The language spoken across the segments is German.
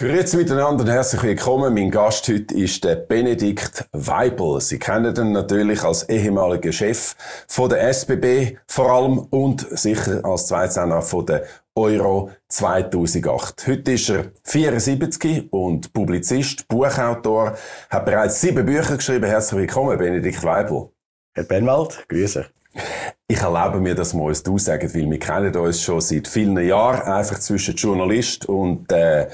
Grüezi miteinander und herzlich willkommen. Mein Gast heute ist der Benedikt Weibel. Sie kennen ihn natürlich als ehemaliger Chef von der SBB vor allem und sicher als Zweizehner von der Euro 2008. Heute ist er 74 und Publizist, Buchautor, hat bereits 7 Bücher geschrieben. Herzlich willkommen, Benedikt Weibel. Herr Benwald, grüße. Ich erlaube mir, dass wir uns du sagen, weil wir kennen uns schon seit vielen Jahren, einfach zwischen Journalist und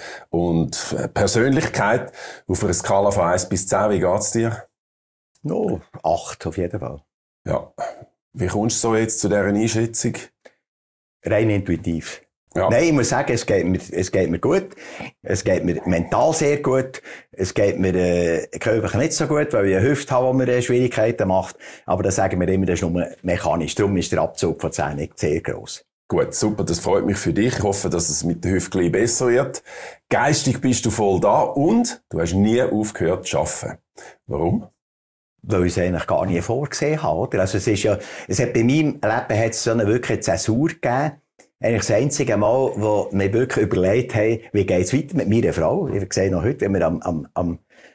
Persönlichkeit. Auf einer Skala von 1 bis 10, wie geht's dir? No, 8 auf jeden Fall. Ja. Wie kommst du so jetzt zu dieser Einschätzung? Rein intuitiv. Ja. Nein, ich muss sagen, es geht mir gut. Es geht mir mental sehr gut. Es geht mir körperlich nicht so gut, weil ich eine Hüfte habe, die mir Schwierigkeiten macht. Aber das sagen wir immer, das ist nur mechanisch. Darum ist der Abzug von 10 nicht sehr gross. Gut, super, das freut mich für dich. Ich hoffe, dass es mit der Hüfte gleich besser wird. Geistig bist du voll da und du hast nie aufgehört zu arbeiten. Warum? Weil ich es eigentlich gar nie vorgesehen habe, oder? Also es hat bei meinem Leben hat es so eine wirkliche Zäsur gegeben. Eigentlich das einzige Mal, wo wir wirklich überlegt haben, wie geht's weiter mit meiner Frau. Ich sehe noch heute, wenn wir am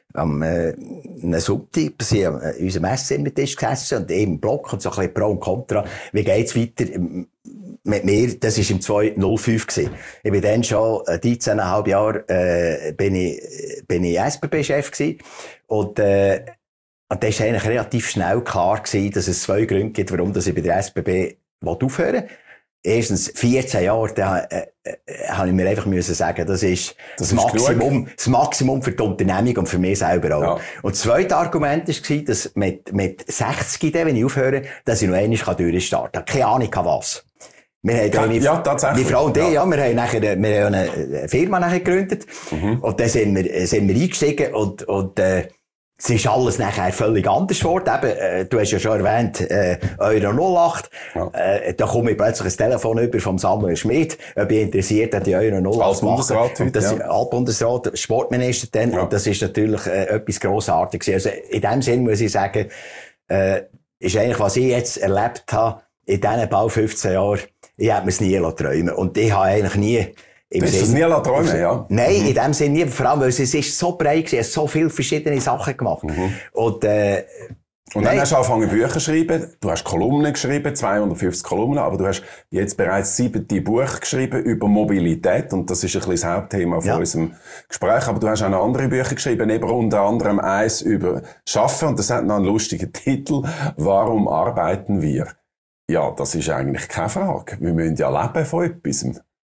Sonntag an unserem Esszimmertisch gesessen und im Block und so ein bisschen Pro und Contra. Wie geht's weiter mit mir? Das war im 2005 gewesen. Ich bin dann schon 13,5 Jahre, bin ich SBB-Chef gewesen. Und da ist eigentlich relativ schnell klar gewesen, dass es 2 Gründe gibt, warum ich bei der SBB aufhören will. Erstens, 14 Jahre, da habe ich mir einfach müssen sagen, das ist das Maximum für die Unternehmung und für mich selber auch. Ja. Und das zweite Argument war, dass mit 60, wenn ich aufhöre, dass ich noch einmal durchstarten kann. Keine Ahnung was. Wir haben tatsächlich. Die Frau und ich, wir haben eine Firma gegründet. Mhm. Und dann sind wir eingestiegen und es ist alles nachher völlig anders geworden. Eben, du hast ja schon erwähnt, Euro 08. Ja. Da komme ich plötzlich ein Telefon über vom Samuel Schmid, ob ich interessiert an die Euro 08 Altbundesrat und das Altbundesrat, Sportminister dann. Ja. Und das ist natürlich etwas Grossartiges. Also in dem Sinn muss ich sagen, ist eigentlich, was ich jetzt erlebt habe, in diesen bald 15 Jahren, ich hätte mir es nie träumen. Und ich habe eigentlich nie, du hast es nie träumen, ja? Nein, in dem Sinne nie. Vor allem, weil es ist so breit gewesen, es so viele verschiedene Sachen gemacht. Mhm. Und dann hast du angefangen Bücher zu schreiben. Du hast Kolumnen geschrieben, 250 Kolumnen, aber du hast jetzt bereits 7 Buch geschrieben über Mobilität. Und das ist ein bisschen das Hauptthema von unserem Gespräch. Aber du hast auch noch andere Bücher geschrieben, eben unter anderem eins über Schaffen. Und das hat noch einen lustigen Titel. Warum arbeiten wir? Ja, das ist eigentlich keine Frage. Wir müssen ja leben von etwas.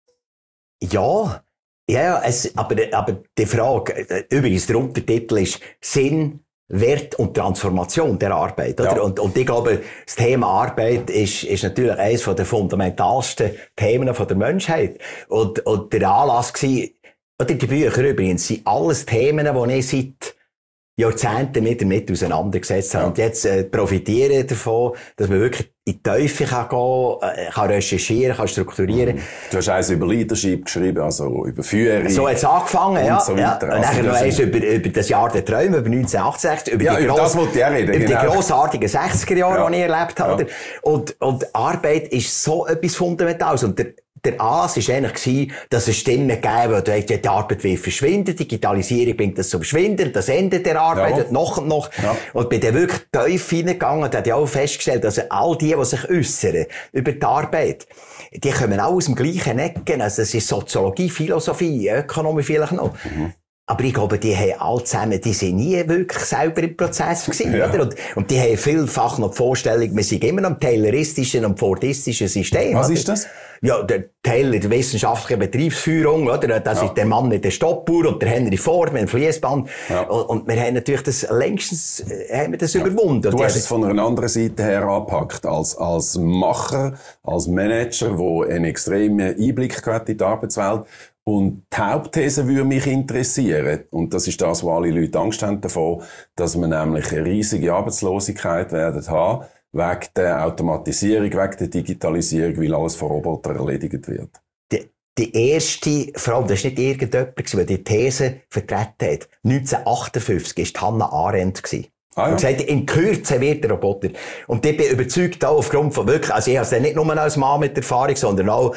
Ja, aber die Frage, übrigens, der Untertitel ist Sinn, Wert und Transformation der Arbeit, oder? Ja. Und ich glaube, das Thema Arbeit ist natürlich eines der fundamentalsten Themen von der Menschheit. Und der Anlass war, oder die Bücher übrigens, sind alles Themen, die ich seit Jahrzehnten damit auseinandergesetzt habe. Ja. Und jetzt profitiere davon, dass man wirklich in die Tiefe kann gehen, kann recherchieren, kann strukturieren. Du hast eins über Leadership geschrieben, also über Führung. So hat's angefangen, ja. So weiter. Und dann noch eins über das Jahr der Träume, über 1968, über die grossartigen 60er Jahre, die ich erlebt habe. Ja. Und Arbeit ist so etwas Fundamentales. Und der Anlass war eigentlich, dass es Stimmen gegeben, die Arbeit will verschwinden, Digitalisierung bringt das zum Verschwinden, das Ende der Arbeit, ja. Noch und noch. Ja. Und bin dann wirklich tief hineingegangen, da habe ich auch festgestellt, dass all die sich äußern über die Arbeit, die kommen auch aus dem gleichen Ecken. Also das ist Soziologie, Philosophie, Ökonomie vielleicht noch. Mhm. Aber ich glaube, die haben alle zusammen, die sind nie wirklich selber im Prozess gewesen, ja. Oder? Und die haben vielfach noch die Vorstellung, wir sind immer noch im tayloristischen und fordistischen System. Was oder? Ist das? Ja, der Taylor, der wissenschaftliche Betriebsführung, oder? Das ist der Mann mit der Stoppuhr und der Henry Ford mit dem Fließband. Ja. Und wir haben natürlich das längstens, überwunden. Du hast es von einer anderen Seite her angepackt, als Macher, als Manager, der einen extremen Einblick hat in die Arbeitswelt. Und die Hauptthese würde mich interessieren. Und das ist das, wo alle Leute Angst haben davon, dass wir nämlich eine riesige Arbeitslosigkeit werden haben, wegen der Automatisierung, wegen der Digitalisierung, weil alles von Robotern erledigt wird. Die erste Frau, das war nicht irgendjemand, der die These vertreten hat. 1958 war Hannah Arendt. Und gesagt, in Kürze wird der Roboter. Und ich bin überzeugt auch aufgrund von wirklich, also ich habe es nicht nur als Mann mit Erfahrung, sondern auch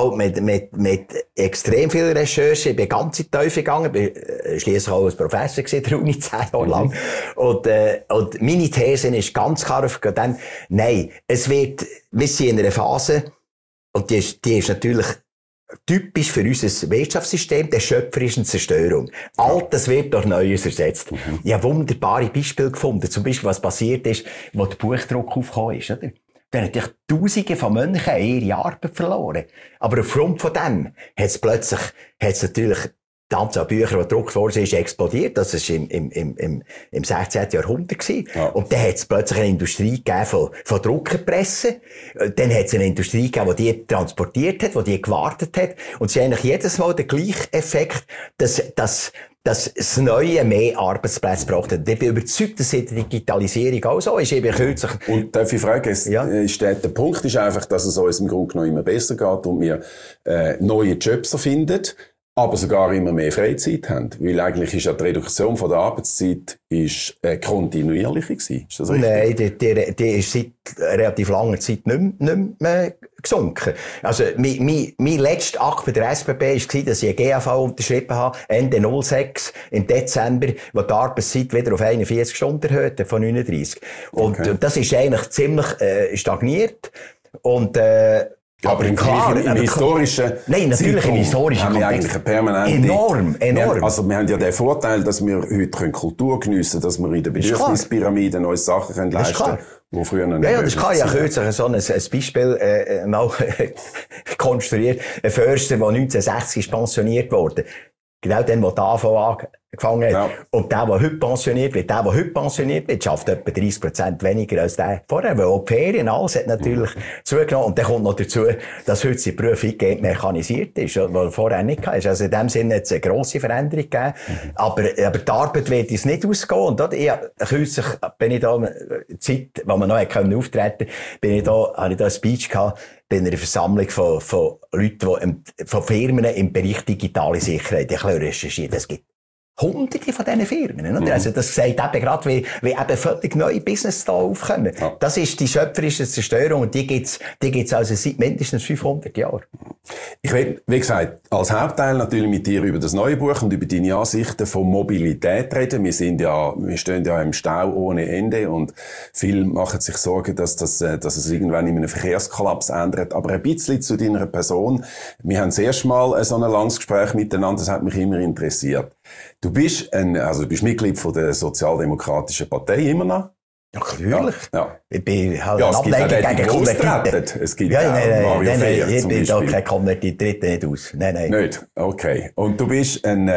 mit extrem viel Recherche. Ich bin ganz in die Teufel gegangen, bin schliesslich auch als Professor gewesen, der Uni 10 Jahre lang. Und meine These ist ganz klar aufgegangen, nein, wir sind in einer Phase, und die ist natürlich typisch für unser Wirtschaftssystem, der schöpferischen Zerstörung. Altes wird durch Neues ersetzt. Ich habe wunderbare Beispiele gefunden. Zum Beispiel, was passiert ist, wo der Buchdruck aufgekommen ist, oder? Da haben natürlich Tausende von Mönchen ihre Arbeit verloren. Aber aufgrund von dem hat's natürlich die Anzahl Bücher, die gedruckt worden ist, explodiert. Das war im 16. Jahrhundert gewesen. Ja. Und dann hat es plötzlich eine Industrie gegeben von Druckerpressen. Dann hat es eine Industrie gegeben, die transportiert hat, die gewartet hat. Und es ist eigentlich jedes Mal der gleiche Effekt, dass das Neue mehr Arbeitsplätze braucht. Ich bin überzeugt, dass in der Digitalisierung auch so ist. Eben kürzlich. Und darf ich fragen, der Punkt ist einfach, dass es uns im Grunde genommen immer besser geht und wir neue Jobs erfinden, aber sogar immer mehr Freizeit haben. Weil eigentlich ist ja die Reduktion von der Arbeitszeit kontinuierlich gewesen. Ist das richtig? Nein, die ist seit relativ langer Zeit nicht mehr gesunken. Also, mein letzter Akt bei der SBB war, dass ich eine GAV unterschrieben habe, Ende 06, im Dezember, wo die Arbeitszeit wieder auf 41 Stunden erhöht, von 39. Und das ist eigentlich ziemlich stagniert. Und aber im historischen Nein, natürlich im historischen haben wir eigentlich eine permanente... Enorm. Wir haben ja den Vorteil, dass wir heute Kultur geniessen können, dass wir in der Bedürfnispyramide neue Sachen leisten können, die früher noch nicht. Ja, das kann ja kürzlich so ein Beispiel mal konstruiert. Ein Förster, der 1960 ist pensioniert wurde. Genau dann, wo die AV angefangen hat. Ja. Und der heute pensioniert wird, schafft etwa 30% weniger als der vorher. Weil auch die Ferien, alles hat natürlich zugenommen. Und dann kommt noch dazu, dass heute die Berufung mechanisiert ist, was vorher nicht war. Also in dem Sinne hat es eine grosse Veränderung gegeben. Aber die Arbeit wird uns nicht ausgehen. Und kürzlich bin ich da, Zeit, wo man noch auftreten konnte, habe ich da ein Speech gehabt, bei einer Versammlung von Leuten, von Firmen im Bereich digitale Sicherheit. Ich habe recherchiert. Es gibt Hunderte von diesen Firmen. Oder? Also das sagt eben gerade, wie eben völlig neue Business da aufkommen. Ja. Das ist die schöpferische Zerstörung und die gibt's also seit mindestens 500 Jahren. Ich will, wie gesagt, als Hauptteil natürlich mit dir über das neue Buch und über deine Ansichten von Mobilität reden. Wir stehen ja im Stau ohne Ende und viele machen sich Sorgen, dass es irgendwann in einem Verkehrskollaps ändert. Aber ein bisschen zu deiner Person. Wir haben das erste Mal so ein langes Gespräch miteinander, das hat mich immer interessiert. Du bist Mitglied von der Sozialdemokratischen Partei immer noch? Ja, natürlich. Ja. Ich bin halt ein Ableger gegen Konvertiten. Es gibt Mario Fehr ich bin da kein Konvertit, tritt nicht aus. Nein. Nicht? Okay. Und du bist ein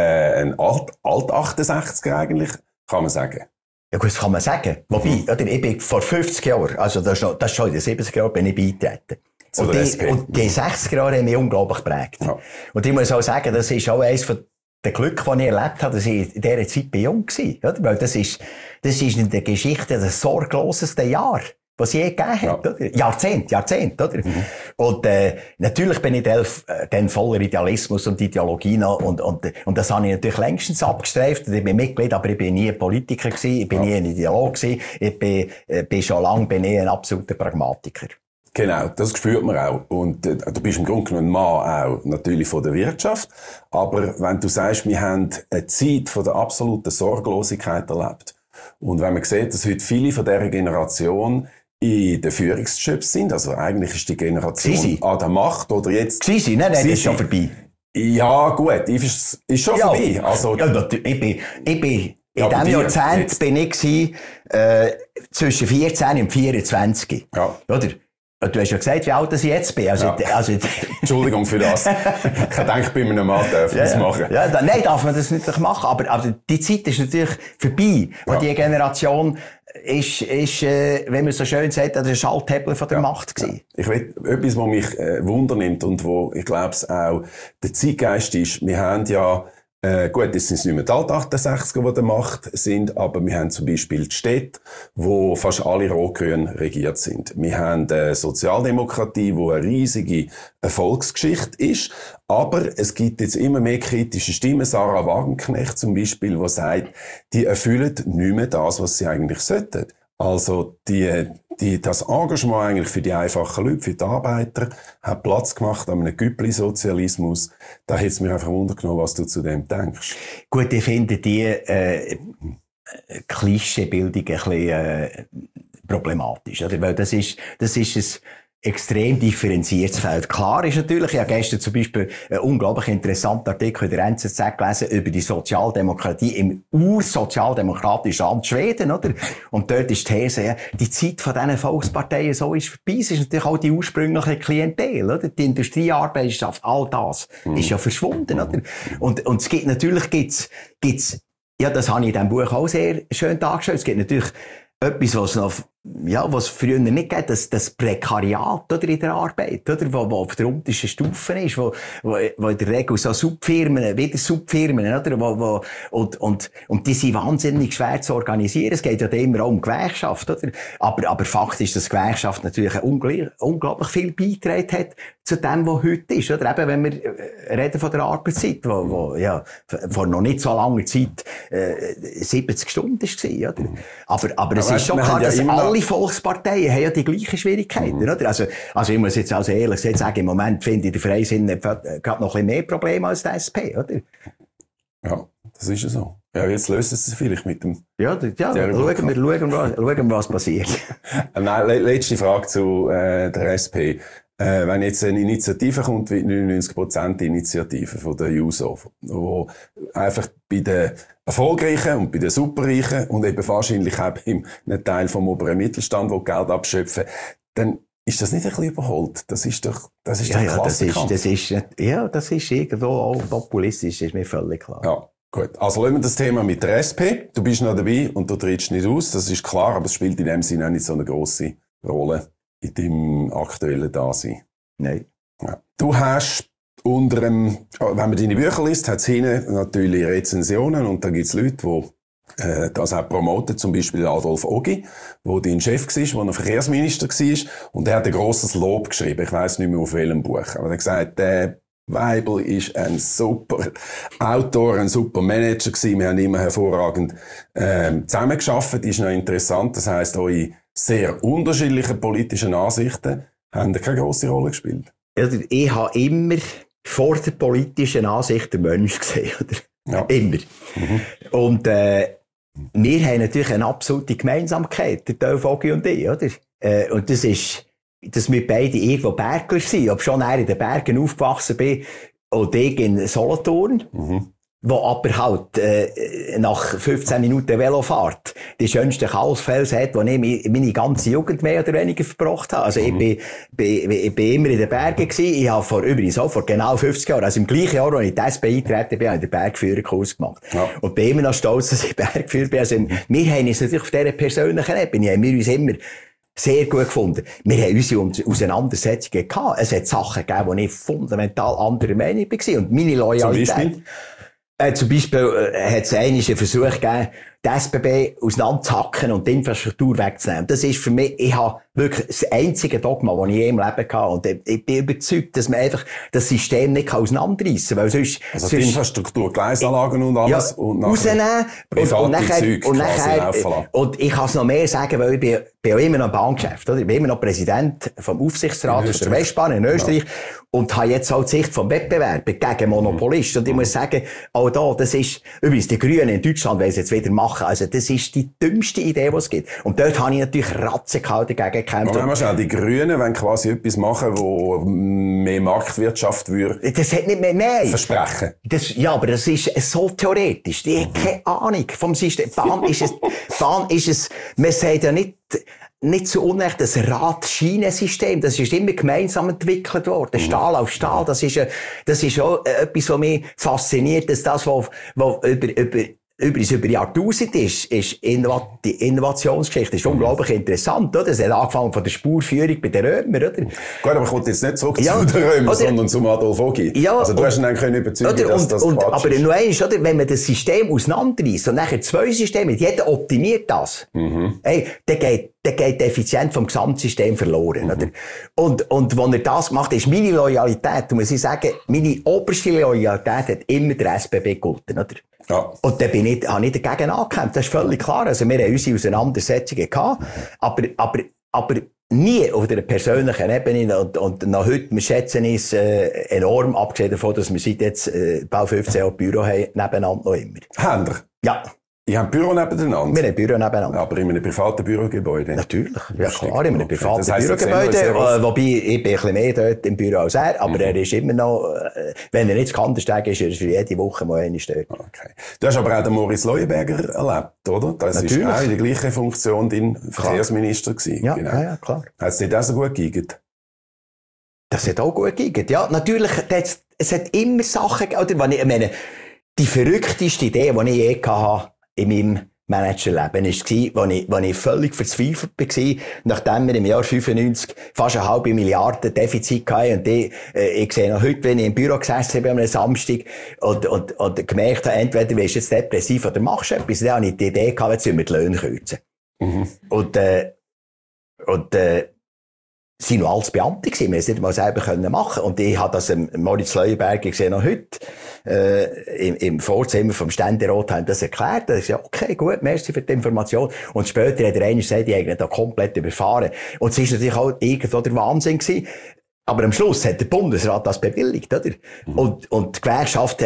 Alt-68er eigentlich, kann man sagen? Ja gut, das kann man sagen. Wobei, ich bin vor 50 Jahren, also das ist schon in den 70er Jahren, bin ich beigetreten. Und die 60er Jahre haben mich unglaublich geprägt. Ja. Und ich muss auch sagen, das ist auch eines von der Glück, das ich erlebt habe, dass ich in dieser Zeit jung war. Oder? Weil das ist in der Geschichte das sorgloseste Jahr, was es je gegeben hat. Ja. Oder? Jahrzehnt, oder? Und, natürlich bin ich dann voller Idealismus und Ideologie noch, und das habe ich natürlich längstens abgestreift. Ich bin Mitglied, aber ich bin nie ein Politiker gewesen, ich bin nie ein Ideologe gewesen, ich bin schon lange ein absoluter Pragmatiker. Genau, das spürt man auch. Und du bist im Grunde genommen ein Mann auch natürlich von der Wirtschaft. Aber wenn du sagst, wir haben eine Zeit von der absoluten Sorglosigkeit erlebt. Und wenn man sieht, dass heute viele von dieser Generation in den Führungsjobs sind, also eigentlich ist die Generation an der Macht oder jetzt... Nein, das ist schon vorbei. Ja, gut, ist schon vorbei. Also, ich bin in diesem Jahrzehnt bin ich zwischen 14 und 24. Ja. Oder? Du hast ja gesagt, wie alt ich jetzt bin. Entschuldigung für das. Ich denke, bei einem Mann darf man das machen. Nein, darf man das nicht machen. Aber die Zeit ist natürlich vorbei. Und die Generation ist, wenn man so schön sagt, der Schalthebel von der Macht gewesen. Ich will, etwas, was mich wundernimmt und wo, ich glaube, auch der Zeitgeist ist, wir haben ja Gut, es sind nicht mehr die Alt-68er, die an der Macht sind, aber wir haben zum Beispiel die Städte, wo fast alle rot-grün regiert sind. Wir haben eine Sozialdemokratie, die eine riesige Erfolgsgeschichte ist, aber es gibt jetzt immer mehr kritische Stimmen. Sarah Wagenknecht zum Beispiel, die sagt, die erfüllen nicht mehr das, was sie eigentlich sollten. Also das Engagement eigentlich für die einfachen Leute, für die Arbeiter, hat Platz gemacht an einem Güppli-Sozialismus. Da hätte es mir einfach wundern, was du zu dem denkst. Gut, ich finde die Klischeebildung ein bisschen problematisch, oder? Weil das ist ein extrem differenziertes Feld. Klar ist natürlich, ich habe gestern zum Beispiel einen unglaublich interessanten Artikel in der NZZ gelesen über die Sozialdemokratie im ursozialdemokratischen Land Schweden, oder? Und dort ist die These, ja, die Zeit von diesen Volksparteien so ist vorbei. Es ist natürlich auch die ursprüngliche Klientel, oder? Die Industriearbeiterschaft, all das ist ja verschwunden, oder? Und es gibt natürlich, gibt's, ja, das habe ich in diesem Buch auch sehr schön dargestellt. Es gibt natürlich etwas, was noch, ja, was früher nicht geht, das Prekariat, oder, in der Arbeit, oder, wo auf der untersten Stufe ist, wo in der Regel so Subfirmen, wieder Subfirmen, oder, und die sind wahnsinnig schwer zu organisieren. Es geht ja immer auch um Gewerkschaft, oder? Aber Fakt ist, dass Gewerkschaft natürlich unglaublich viel beigetragen hat zu dem, was heute ist, oder? Eben, wenn wir reden von der Arbeitszeit, wo ja, vor noch nicht so langer Zeit, 70 Stunden war, oder? Aber es ist schon klar, dass alle Volksparteien haben ja die gleichen Schwierigkeiten, oder? Also ich muss jetzt also ehrlich sagen, im Moment finde ich, der Freisinn gerade noch ein bisschen mehr Probleme als der SP, oder? Ja, das ist ja so. Ja, jetzt lösen sie es vielleicht mit dem... Ja, schauen wir, was passiert. Nein, letzte Frage zu der SP. Wenn jetzt eine Initiative kommt, wie 99% Initiative von der JUSO, wo einfach bei den Erfolgreichen und bei den Superreichen und eben wahrscheinlich auch bei einem Teil vom oberen Mittelstand, wo Geld abschöpfen, dann ist das nicht ein bisschen überholt? Das ist doch Klassenkampf. Das ist irgendwo auch populistisch, ist mir völlig klar. Ja. Gut, also lassen wir das Thema mit der SP. Du bist noch dabei und du trittst nicht aus, das ist klar, aber es spielt in dem Sinne auch nicht so eine grosse Rolle in deinem aktuellen Dasein. Nein. Ja. Du hast unter dem, wenn man deine Bücher liest, hat es hinten natürlich Rezensionen und da gibt es Leute, die das auch promoten, zum Beispiel Adolf Ogi, wo dein Chef war, wo er Verkehrsminister war und er hat ein grosses Lob geschrieben, ich weiss nicht mehr auf welchem Buch, aber er hat gesagt, der Weibel ist ein super Autor, ein super Manager gewesen. Wir haben immer hervorragend zusammengearbeitet. Das ist noch interessant. Das heisst, eure sehr unterschiedlichen politischen Ansichten haben keine grosse Rolle gespielt. Also ich habe immer vor der politischen Ansicht den Mensch gesehen, oder? Ja. Immer. Mhm. Und wir haben natürlich eine absolute Gemeinsamkeit, der Teufel Ogi und ich, oder? Und das ist, dass wir beide irgendwo Bergler sind, ob schon in den Bergen aufgewachsen bin und ich in Solothurn, wo aber halt nach 15 Minuten Velofahrt die schönsten Kalsfels hat, wo ich meine ganze Jugend mehr oder weniger verbracht habe. Also ich bin immer in den Bergen gewesen. Ich habe übrigens auch vor genau 50 Jahren, also im gleichen Jahr, als ich in die SP eingetreten bin, habe ich den Bergführerkurs gemacht. Ja. Und bin immer noch stolz, dass ich Bergführer bin. Also wir haben uns natürlich auf dieser persönlichen Ebene, haben wir uns immer sehr gut gefunden. Wir haben unsere Auseinandersetzungen gehabt. Es hat Sachen gegeben, wo ich fundamental anderer Meinung war. Und meine Loyalität. Zum Beispiel hat es einen Versuch gegeben, die SBB auseinanderzuhacken und die Infrastruktur wegzunehmen. Das ist für mich, ich habe wirklich das einzige Dogma, das ich je im Leben hatte. Und ich bin überzeugt, dass man einfach das System nicht auseinanderreissen kann. Weil sonst, also die Infrastruktur, Gleisanlagen und alles. Ja, und rausnehmen. Und ich kann es noch mehr sagen, weil ich bin ja immer noch im Bahngeschäft, oder? Ich bin immer noch Präsident vom Aufsichtsrat von der Westbahn in Österreich. Ja. Und habe jetzt auch die Sicht vom Wettbewerb gegen Monopolisten. Und ich muss sagen, auch da, das ist, übrigens, die Grünen in Deutschland wollen es jetzt wieder machen. Also, das ist die dümmste Idee, die es gibt. Und dort habe ich natürlich radikal dagegen gekämpft. Aber die Grünen wollen quasi etwas machen, wo mehr Marktwirtschaft würde. Das hat nicht mehr, nein. Versprechen. Ja, aber das ist so theoretisch. Die haben keine Ahnung vom System. Bahn ist es, man sagt ja nicht zu Unrecht das Rad-Schienen-System. Das ist immer gemeinsam entwickelt worden. Stahl auf Stahl. Das ist auch etwas, was mich fasziniert, dass das, was über übrigens über Jahrtausend ist die Innovationsgeschichte ist unglaublich interessant, oder? Es hat angefangen von der Spurführung bei den Römern, oder? Gut, aber kommt jetzt nicht zurück zu den Römern, sondern zum Adolf Ogi. Ja, also du hast ihn dann können überzeugen, dass das Quatsch aber ist. nur eins, oder? Wenn man das System auseinanderreißt und nachher 2 Systeme, jeder optimiert das, hey, dann geht die Effizienz vom Gesamtsystem verloren, oder? Und wenn er das macht, ist meine Loyalität, muss ich sagen, meine oberste Loyalität hat immer der SBB gegolten, oder? Ja. Und dann habe ich dagegen angekämpft, das ist völlig klar. Also wir haben unsere Auseinandersetzungen gehabt, aber nie auf der persönlichen Ebene und noch heute, wir schätzen es enorm, abgesehen davon, dass wir seit jetzt bald 15 Jahre Büro haben, nebeneinander noch immer. Haben wir? Ja. Ich habe ein Büro nebeneinander? Wir haben ein Büro nebeneinander. Aber in einem privaten Bürogebäude? Natürlich. Ja klar, in einem privaten das heisst, Bürogebäude. Wobei, ich bin ein bisschen mehr dort im Büro als er, aber er ist immer noch, wenn er nicht Kandersteg ist, er ist jede Woche mal eine dort. Okay. Du hast aber auch den Moritz Leuenberger erlebt, oder? Das ist auch in der gleichen Funktion dein Verkehrsminister gewesen. Ja, genau. ja, klar. Hat es dir das so gut gegeben? Das hat auch gut gegeben. Ja, natürlich, es hat immer Sachen gegeben, oder? Ich meine, die verrückteste Idee, die ich je hatte, in meinem Managerleben war, als ich völlig verzweifelt war, nachdem wir im Jahr 95 fast 1,5 Milliarden Defizit hatten. Und ich sehe noch heute, wenn ich im Büro gesessen bin am Samstag und gemerkt habe, entweder wirst du jetzt depressiv oder machst du etwas, dann habe ich die Idee gehabt, jetzt sollen wir die Löhne kürzen. Sie noch als Beamte gewesen. Wir haben es nicht mal selber machen können. Und ich habe das Moritz Leuenberger gesehen, noch heute, im Vorzimmer vom Ständerat haben das erklärt. Da ist ja, okay, gut, merci für die Information. Und später hat der eine gesagt, die haben da komplett überfahren. Und es ist natürlich auch irgendwo der Wahnsinn gewesen. Aber am Schluss hat der Bundesrat das bewilligt, oder? Und die Gewerkschaft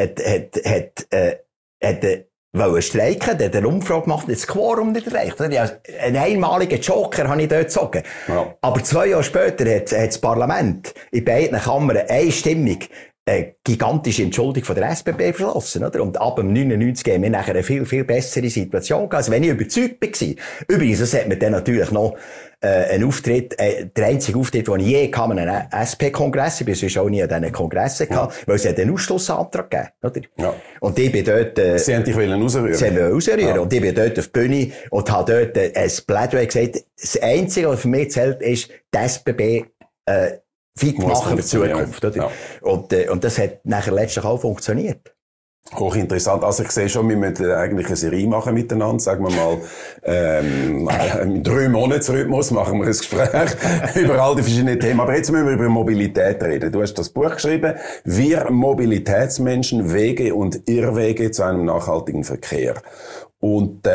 wollte streiken, der hat eine Umfrage gemacht, das Quorum nicht erreicht. Einen einmaligen Joker habe ich dort gezogen. Ja. Aber 2 Jahre später hat das Parlament in beiden Kammern einstimmig eine gigantische Entschuldigung von der SBB beschlossen, oder? Und ab dem 99 haben wir nachher eine viel, viel bessere Situation gehabt, als wenn ich überzeugt war. Übrigens, das hat mir dann natürlich noch ein Auftritt, der einzige Auftritt, den ich je hatte, einen SP-Kongress, ich bin sonst auch nie an diesen Kongressen gehabt, weil es einen Ausschlussantrag gegeben, oder? Ja. Und ich bin dort, Sie haben dich rausrühren. Sie wollen rausrühren. Ja. Und ich bin dort auf die Bühne und habe dort ein Plädoyer gesagt, das Einzige, was für mich zählt, ist, die SBB, fit machen für die Zukunft, oder? Ja. Und das hat nachher letztlich auch funktioniert. Hochinteressant. Also ich sehe schon, wir müssen eigentlich eine Serie machen miteinander. Sagen wir mal, im 3-Monats-Rhythmus machen wir ein Gespräch über all die verschiedenen Themen. Aber jetzt müssen wir über Mobilität reden. Du hast das Buch geschrieben, Wir Mobilitätsmenschen, Wege und Irrwege zu einem nachhaltigen Verkehr. Und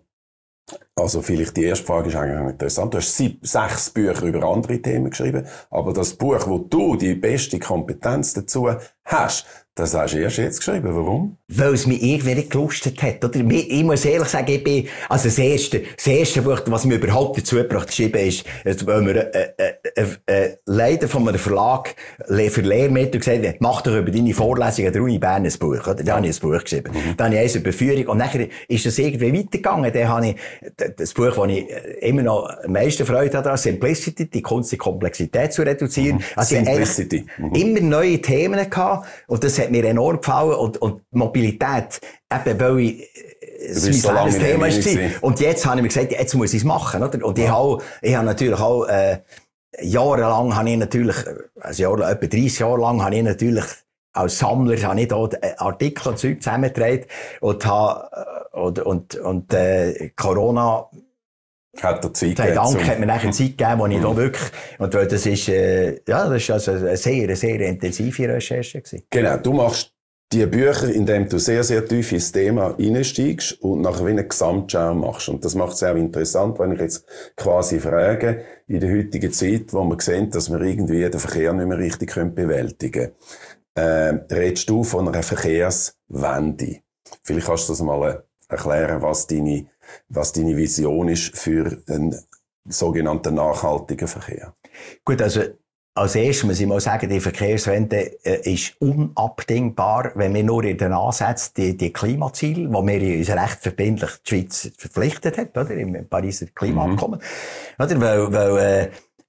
also vielleicht die erste Frage ist eigentlich interessant. Du hast 6 Bücher über andere Themen geschrieben, aber das Buch, wo du die beste Kompetenz dazu hast, das hast du erst jetzt geschrieben. Warum? Weil es mich irgendwie nicht gelustet hat, oder? Ich muss ehrlich sagen, ich bin, also das erste Buch, was mir überhaupt dazu gebracht geschrieben ist, weil mir, Leiter von einem Verlag für Lehrmittel gesagt hat, mach doch über deine Vorlesung an der Uni Bern ein Buch, oder? Da habe ich ein Buch geschrieben. Dann habe ich eins über Führung und nachher ist das irgendwie weitergegangen. Dann habe ich, das Buch, das ich immer noch am meisten Freude habe, Simplicity, die Kunst, die Komplexität zu reduzieren. Also Simplicity. Immer neue Themen gehabt und das hat mir enorm gefallen und Mobilität, eben weil es mein Lebensthema war. Und jetzt habe ich mir gesagt, jetzt muss ich es machen, oder? Und ich habe natürlich auch, jahrelang habe ich natürlich, also etwa 30 Jahre lang habe ich natürlich als Sammler habe ich da Artikel und Zeug zusammengetragen und Corona hat der Zeit gegeben. Dank hat mir nachher Zeit gegeben, wo ich da wirklich, und weil das ist, das ist also eine sehr, sehr intensive Recherche gewesen. Genau. Du machst die Bücher, indem du sehr, sehr tief ins Thema einsteigst und nachher wie eine Gesamtschau machst. Und das macht es auch interessant, wenn ich jetzt quasi frage, in der heutigen Zeit, wo wir sehen, dass wir irgendwie den Verkehr nicht mehr richtig bewältigen können, redest du von einer Verkehrswende. Vielleicht kannst du das mal erklären, was deine Vision ist für einen sogenannten nachhaltigen Verkehr. Gut, also als erstes muss ich mal sagen, die Verkehrswende ist unabdingbar, wenn wir nur in den Ansätzen die Klimaziele, wo wir uns recht verbindlich die Schweiz verpflichtet hat, oder? Im Pariser Klimaabkommen. Oder? Weil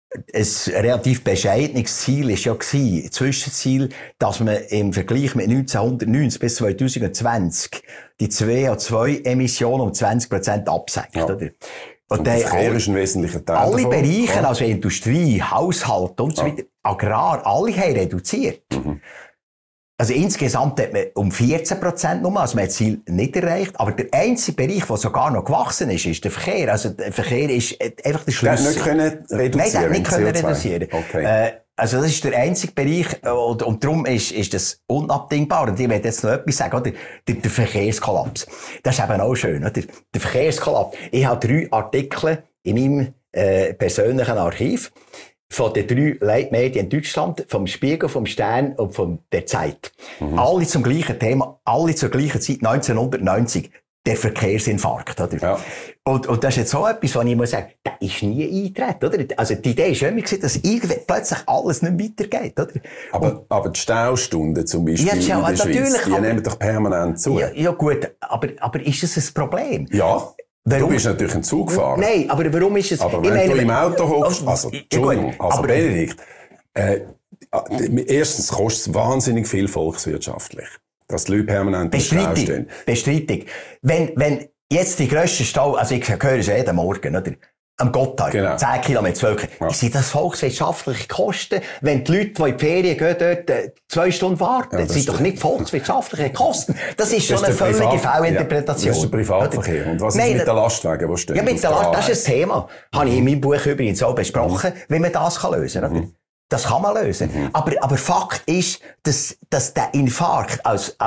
ein relativ bescheidenes Ziel war ja gewesen, Zwischenziel, dass man im Vergleich mit 1990 bis 2020 die CO2-Emissionen um 20% absenkt, oder? Und der Verkehr ist ein wesentlicher Teil alle davon. Bereiche, also Industrie, Haushalt und so weiter, Agrar, alle haben reduziert. Also insgesamt hat man um 14% nur, also man hat das Ziel nicht erreicht, aber der einzige Bereich, der sogar noch gewachsen ist der Verkehr. Also der Verkehr ist einfach der Schlüssel. Der hat nicht reduzieren. Nein, der hat nicht reduzieren. Okay. Also das ist der einzige Bereich, und darum ist das unabdingbar. Und ich will jetzt noch etwas sagen, oder? Der Verkehrskollaps. Das ist eben auch schön, oder? Der Verkehrskollaps. Ich habe 3 Artikel in meinem persönlichen Archiv von den 3 Leitmedien in Deutschland, vom Spiegel, vom Stern und von der Zeit. Alle zum gleichen Thema, alle zur gleichen Zeit, 1990. Der Verkehrsinfarkt, oder? Ja. Und das ist jetzt so etwas, was ich muss sagen, das ist nie eingetreten, oder? Also die Idee ist immer gewesen, dass irgendwann plötzlich alles nicht weitergeht, oder? Aber die Staustunden zum Beispiel ja, in der Schweiz, die aber, nehmen doch permanent zu. Ja gut, aber ist das ein Problem? Ja. Warum? Du bist natürlich ein Zugfahrer. Nein, aber warum ist es... Aber wenn du im Auto hockst, Entschuldigung, Benedikt, erstens kostet es wahnsinnig viel volkswirtschaftlich, dass die Leute permanent im Stau stehen. Bestreitig. Wenn jetzt die grössten Stau, also ich höre es jeden Morgen, oder? Am Gotthard, genau. 10 Kilometer, 12 Kilometer. Sind das volkswirtschaftliche Kosten? Wenn die Leute, die in die Ferien gehen, dort 2 Stunden warten, das sind doch nicht volkswirtschaftliche Kosten. Das ist schon eine völlige Fehlinterpretation. Das ist der Privatverkehr. Und was ist mit den Lastwagen, die stehen? Ja, mit den Lastwagen, das ist ein Thema. Habe ich in meinem Buch übrigens auch besprochen, wie man das lösen kann. Das kann man lösen. Aber Fakt ist, dass der Infarkt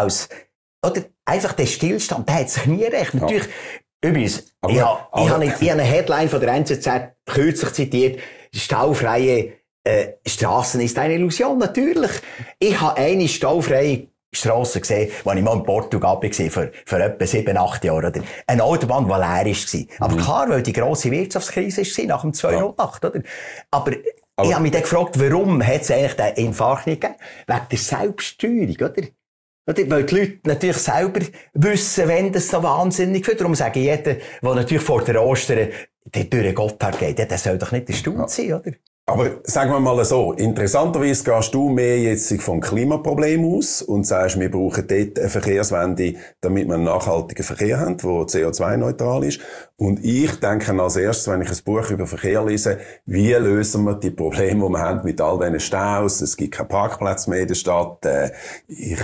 oder einfach der Stillstand, der hat sich nie recht. Natürlich, übrigens, ich habe eine Headline von der NZZ kürzlich zitiert, staufreie Strassen ist eine Illusion. Natürlich. Ich habe eine staufreie Strasse gesehen, als ich mal in Portugal war, vor etwa 7, 8 Jahren. Oder? Eine Autobahn, die leer war. Aber klar, weil die grosse Wirtschaftskrise war, nach dem 2008, oder? Aber ich habe mich dann gefragt, warum hat es eigentlich den Infarkt nicht gegeben? Wegen der Selbststeuerung, oder? Weil die Leute natürlich selber wissen, wenn das so wahnsinnig wird. Darum sage ich jeder, der natürlich vor der Ostern durch den Gotthard geht, der soll doch nicht erstaunt sein, oder? Aber sagen wir mal so, interessanterweise gehst du mehr jetzt vom Klimaproblem aus und sagst, wir brauchen dort eine Verkehrswende, damit wir einen nachhaltigen Verkehr haben, der CO2-neutral ist. Und ich denke als erstes, wenn ich ein Buch über Verkehr lese, wie lösen wir die Probleme, die wir haben mit all diesen Staus? Es gibt keinen Parkplatz mehr in der Stadt. Ich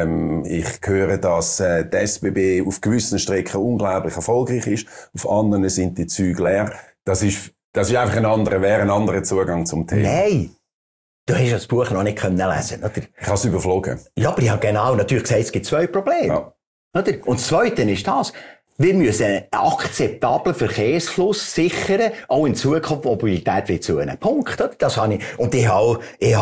höre, dass die SBB auf gewissen Strecken unglaublich erfolgreich ist. Auf anderen sind die Züge leer. Das ist einfach ein anderer Zugang zum Thema. Nein. Du hast das Buch noch nicht lesen können, oder? Ich habe es überflogen. Ja, aber ich habe natürlich gesagt, es gibt 2 Probleme. Ja. Oder? Und das Zweite ist das. Wir müssen einen akzeptablen Verkehrsfluss sichern, auch in Zukunft Mobilität wird zunehmen. Punkt, oder? Das habe ich. Und ich habe,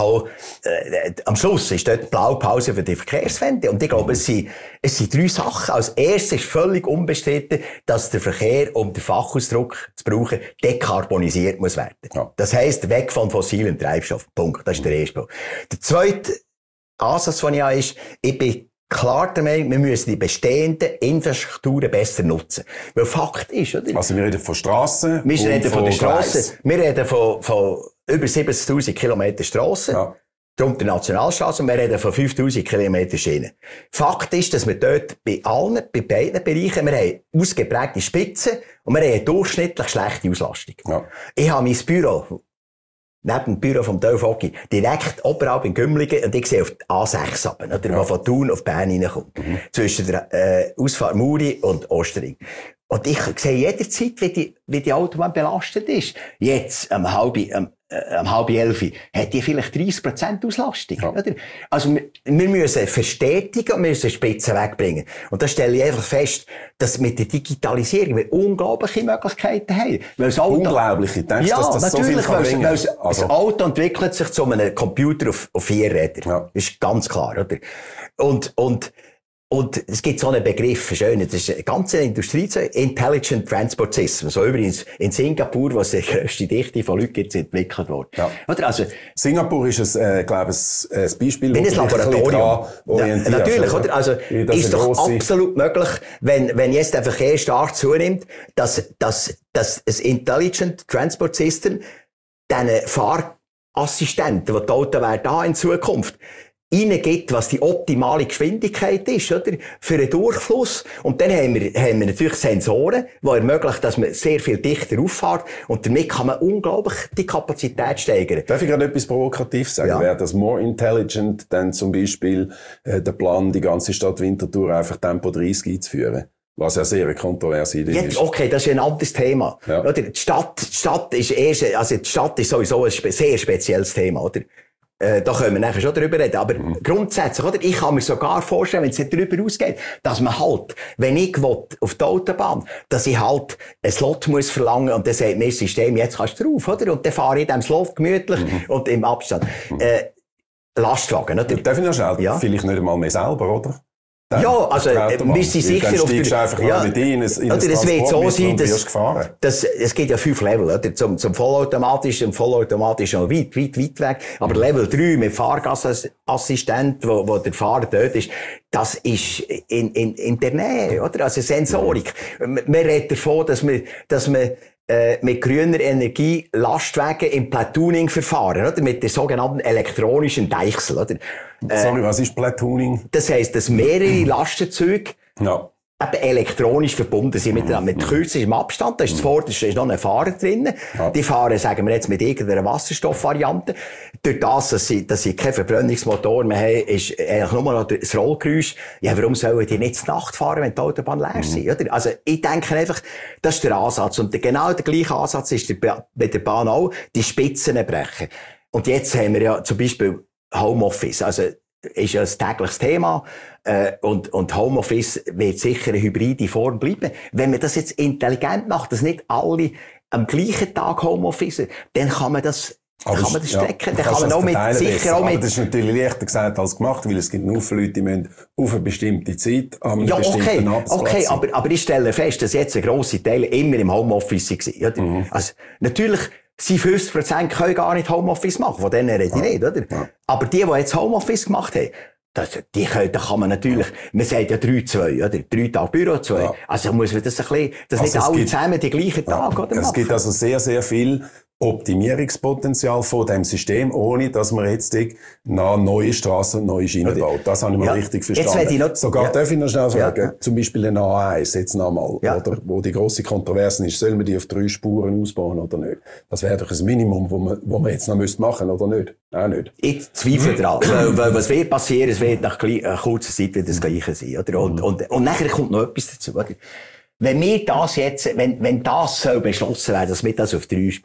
am Schluss ist dort die Blaupause für die Verkehrswende. Und ich glaube, es sind 3 Sachen. Als erstes ist völlig unbestritten, dass der Verkehr, um den Fachausdruck zu brauchen, dekarbonisiert muss werden. Ja. Das heisst, weg von fossilen Treibstoffen. Punkt. Das ist der erste Punkt. Der zweite Ansatz, den ich habe, ist, ich bin klar der Meinung, wir müssen die bestehenden Infrastrukturen besser nutzen. Weil Fakt ist, oder? Also wir reden von Strassen. Wir reden von der Strasse. Wir reden von über 70.000 Kilometer Strassen. Ja. Darunter Nationalstrasse. Und wir reden von 5.000 Kilometer Schienen. Fakt ist, dass wir dort bei beiden Bereichen, wir haben ausgeprägte Spitzen und wir haben eine durchschnittlich schlechte Auslastung. Ja. Ich habe mein Büro, neben dem Büro vom Dolf Ogi, direkt oberhalb in Gümligen, und ich sehe auf die A6 ab, oder, ja. Wo von Thun auf Bern reinkommt. Zwischen der Ausfahrt Muri und Ostering. Und ich sehe jederzeit, wie die Autobahn belastet ist. Jetzt, um halb 11, hat die vielleicht 30% Auslastung, ja. Oder? Also, wir müssen verstetigen und wir müssen Spitzen wegbringen. Und da stelle ich einfach fest, dass mit der Digitalisierung wir unglaubliche Möglichkeiten haben. Weil das Auto, unglaubliche? Denkst du, dass das so viel kann bringen? Weil das Auto entwickelt sich zu einem Computer auf 4 Rädern. Ja. Das ist ganz klar, oder? Und es gibt so einen Begriff, schön, das ist eine ganze Industrie, Intelligent Transport System. So übrigens in Singapur, wo es die grösste Dichte von Leuten gibt, entwickelt worden. Ja. Oder also, Singapur ist glaube ich, ein Beispiel, wo ein Laboratorium. Ja, natürlich, oder? Also, ist doch absolut möglich, wenn jetzt der Verkehr stark zunimmt, dass ein Intelligent Transport System diesen Fahrassistenten, die Autos werden haben in Zukunft, reingibt, was die optimale Geschwindigkeit ist, oder? Für einen Durchfluss. Und dann haben wir natürlich Sensoren, die ermöglichen, dass man sehr viel dichter auffährt. Und damit kann man unglaublich die Kapazität steigern. Darf ich gerade etwas Provokativ sagen? Ja. Wäre das more intelligent, dann zum Beispiel der Plan, die ganze Stadt Winterthur einfach Tempo 30 einzuführen? Was ja sehr eine kontroverse Idee ist. Okay, das ist ein anderes Thema. Ja. Oder? Die Stadt ist sowieso ein sehr spezielles Thema, oder? Da können wir nachher schon drüber reden. Aber grundsätzlich, oder? Ich kann mir sogar vorstellen, wenn es nicht darüber ausgeht, dass man halt, wenn ich auf die Autobahn, dass ich halt ein Slot muss verlangen und dann sagt mir das System, jetzt kannst du drauf, oder? Und dann fahre ich in diesem Slot gemütlich und im Abstand. Lastwagen, oder? Darf ich noch schnell? Ja? Vielleicht nicht einmal mehr selber, oder? Ja, also, wir sind sicher auf der, einfach mit in ein das wird so sein, dass, es gibt ja 5 Level, oder? Zum vollautomatischen noch weit weg. Aber Level 3 mit Fahrgasassistent, wo der Fahrer dort ist, das ist in der Nähe, oder? Also Sensorik. Man redet davon, dass man mit grüner Energie Lastwagen im Platooning verfahren, oder? Mit der sogenannten elektronischen Deichsel, oder? Sorry, was ist Platooning? Das heisst, dass mehrere Lastenzüge eben elektronisch verbunden sind mit kürzestem Abstand. Da ist zuvorderst ist noch ein Fahrer drin. Ja. Die fahren, sagen wir jetzt, mit irgendeiner Wasserstoffvariante. Durch das, dass sie keinen Verbrennungsmotor mehr haben, ist eigentlich nur noch das Rollgeräusch. Ja, warum sollen die nicht zur Nacht fahren, wenn die Autobahn leer sind, oder? Also, ich denke einfach, das ist der Ansatz. Und genau der gleiche Ansatz ist bei der Bahn auch, die Spitzen brechen. Und jetzt haben wir ja zum Beispiel Homeoffice. Also, ist ja ein tägliches Thema. Und Homeoffice wird sicher eine hybride Form bleiben. Wenn man das jetzt intelligent macht, dass nicht alle am gleichen Tag Homeoffice, dann kann man das strecken. Dann kann man auch mit, sicher auch mit. Das ist natürlich leichter gesagt als gemacht, weil es gibt nur viele Leute, die müssen auf eine bestimmte Zeit an einem bestimmten Arbeitsplatz sein. Aber ich stelle fest, dass jetzt ein grosser Teil immer im Homeoffice war. Also, natürlich, 50% können gar nicht Homeoffice machen, von denen rede ich nicht, oder? Ja. Aber die jetzt Homeoffice gemacht haben, da kann man natürlich, man sagt ja 3-2, oder? 3 Tage Büro, 2. Ja. Also muss man das ein bisschen, nicht alle zusammen die gleichen Tage, oder? Es gibt also sehr, sehr viel Optimierungspotenzial von dem System, ohne dass man jetzt nach neue Strassen und neue Schienen baut. Das habe ich mal richtig verstanden. Sogar darf ich noch schnell sagen, zum Beispiel den A1 jetzt nochmal, oder, wo die grosse Kontroverse ist, sollen wir die auf 3 Spuren ausbauen oder nicht? Das wäre doch ein Minimum, wo man jetzt noch machen müsste, oder nicht? Auch nicht. Ich zweifle daran, weil was wird passieren, es wird nach kurzer Zeit wieder das Gleiche sein, oder? Und nachher kommt noch etwas dazu, oder? Wenn wir das jetzt, wenn das soll beschlossen werden, dass wir das auf 3